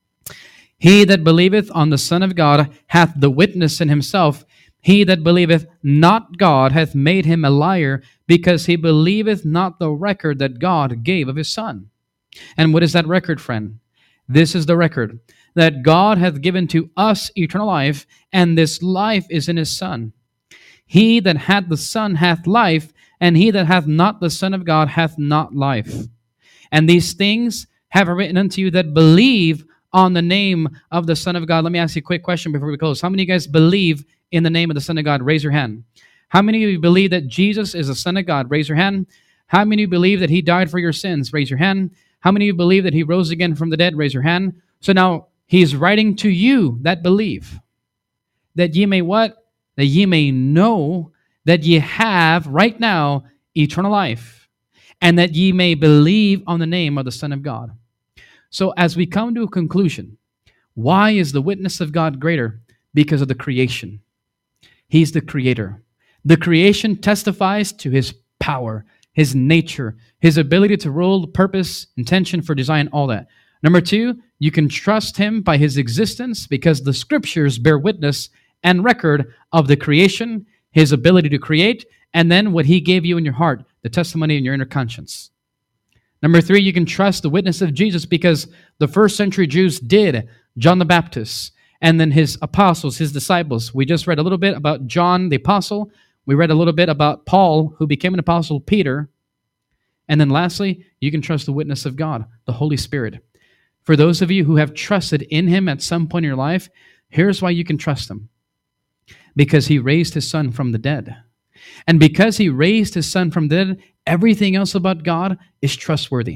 He that believeth on the Son of God hath the witness in himself. He that believeth not God hath made him a liar, because he believeth not the record that God gave of his Son. And what is that record, friend? This is the record, that God hath given to us eternal life, and this life is in his Son. He that hath the Son hath life, and he that hath not the Son of God hath not life. And these things have I written unto you that believe on the name of the Son of God. Let me ask you a quick question before we close. How many of you guys believe in the name of the Son of God? Raise your hand. How many of you believe that Jesus is the Son of God? Raise your hand. How many of you believe that he died for your sins? Raise your hand. How many of you believe that he rose again from the dead? Raise your hand. So now he's writing to you that believe, that ye may what? That ye may know that ye have right now eternal life, and that ye may believe on the name of the Son of God. So as we come to a conclusion, why is the witness of God greater? Because of the creation. He's the creator. The creation testifies to his power, his nature, his ability to rule, purpose, intention for design, all that. Number two, you can trust him by his existence because the scriptures bear witness and record of the creation, his ability to create, and then what he gave you in your heart, the testimony in your inner conscience. Number three, you can trust the witness of Jesus because the first century Jews did. John the Baptist, and then his apostles, his disciples. We just read a little bit about John the apostle. We read a little bit about Paul, who became an apostle, Peter. And then lastly, you can trust the witness of God, the Holy Spirit. For those of you who have trusted in him at some point in your life, here's why you can trust him. Because he raised his Son from the dead. And because he raised his Son from the dead, Everything else about God is trustworthy.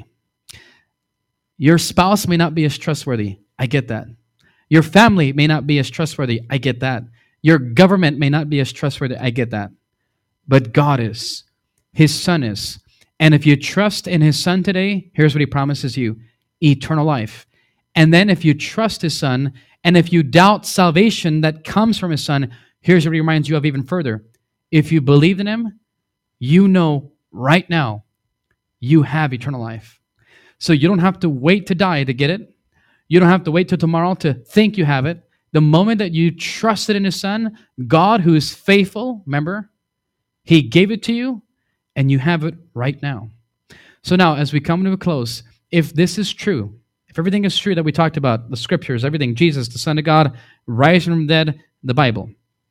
Your spouse may not be as trustworthy. I get that. Your family may not be as trustworthy. I get that. Your government may not be as trustworthy. I get that. But God is. His Son is. And if you trust in His Son today, here's what He promises you: eternal life. And then if you trust His Son, and if you doubt salvation that comes from His Son, here's what He reminds you of even further. If you believe in Him, you know right now you have eternal life. So you don't have to wait to die to get it. You don't have to wait till tomorrow to think you have it. The moment that you trusted in His Son, God, who is faithful, remember, He gave it to you, and you have it right now. So now, as we come to a close, if this is true, if everything is true that we talked about, the Scriptures, everything, Jesus, the Son of God, rising from the dead, the Bible,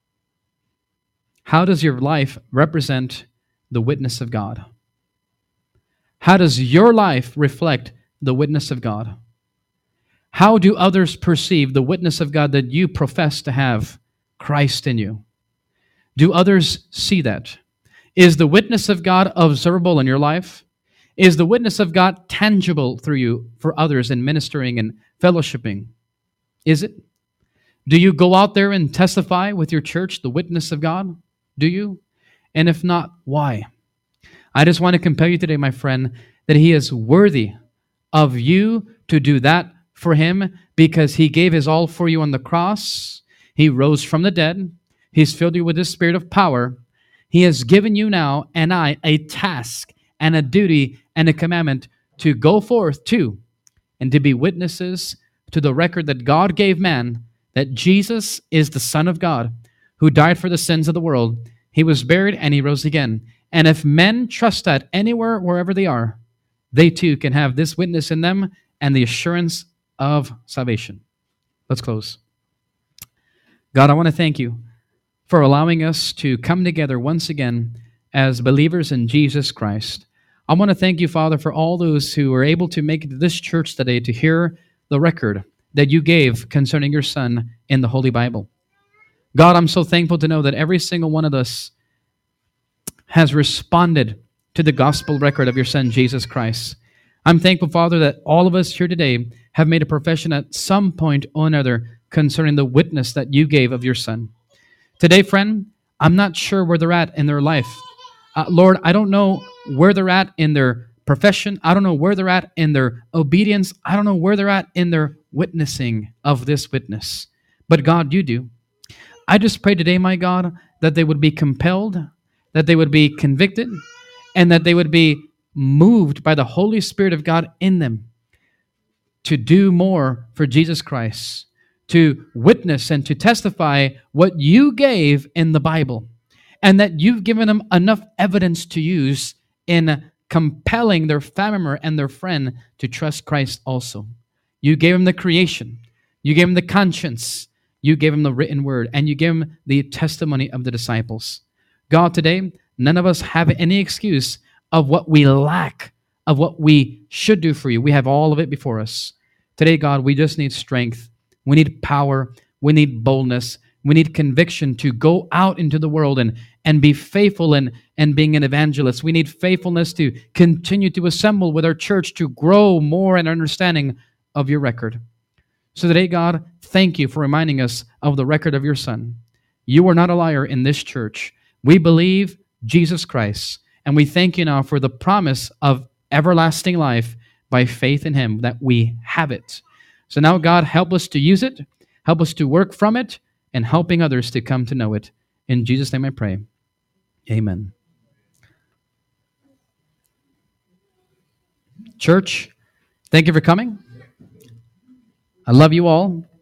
how does your life represent the witness of God? How does your life reflect the witness of God? How do others perceive the witness of God that you profess to have Christ in you? Do others see that? Is the witness of God observable in your life? Is the witness of God tangible through you for others in ministering and fellowshipping? Is it? Do you go out there and testify with your church the witness of God? Do you? And if not, why? I just want to compel you today, my friend, that He is worthy of you to do that for Him, because He gave His all for you on the cross. He rose from the dead. He's filled you with His Spirit of power. He has given you now and I a task and a duty and a commandment to go forth to and to be witnesses to the record that God gave man, that Jesus is the Son of God who died for the sins of the world. He was buried and He rose again. And if men trust that anywhere, wherever they are, they too can have this witness in them and the assurance of salvation. Let's close. God, I want to thank You for allowing us to come together once again as believers in Jesus Christ. I want to thank You, Father, for all those who were able to make it to this church today to hear the record that You gave concerning Your Son in the Holy Bible. God, I'm so thankful to know that every single one of us has responded to the gospel record of Your Son, Jesus Christ. I'm thankful, Father, that all of us here today have made a profession at some point or another concerning the witness that You gave of Your Son. Today, friend, I'm not sure where they're at in their life. Uh, Lord, I don't know where they're at in their profession. I don't know where they're at in their obedience. I don't know where they're at in their witnessing of this witness. But God, You do. I just pray today, my God, that they would be compelled, that they would be convicted, and that they would be moved by the Holy Spirit of God in them to do more for Jesus Christ, to witness and to testify what You gave in the Bible, and that You've given them enough evidence to use in compelling their family member and their friend to trust Christ also. You gave them the creation. You gave them the conscience. You gave them the written word, and You gave them the testimony of the disciples. God, today, none of us have any excuse of what we lack, of what we should do for You. We have all of it before us. Today, God, we just need strength. We need power. We need boldness. We need conviction to go out into the world and, and be faithful in, and being an evangelist. We need faithfulness to continue to assemble with our church to grow more in understanding of Your record. So today, God, thank You for reminding us of the record of Your Son. You are not a liar in this church. We believe Jesus Christ, and we thank You now for the promise of everlasting life by faith in Him, that we have it. So now, God, help us to use it, help us to work from it, and helping others to come to know it. In Jesus' name I pray. Amen. Church, thank you for coming. I love you all.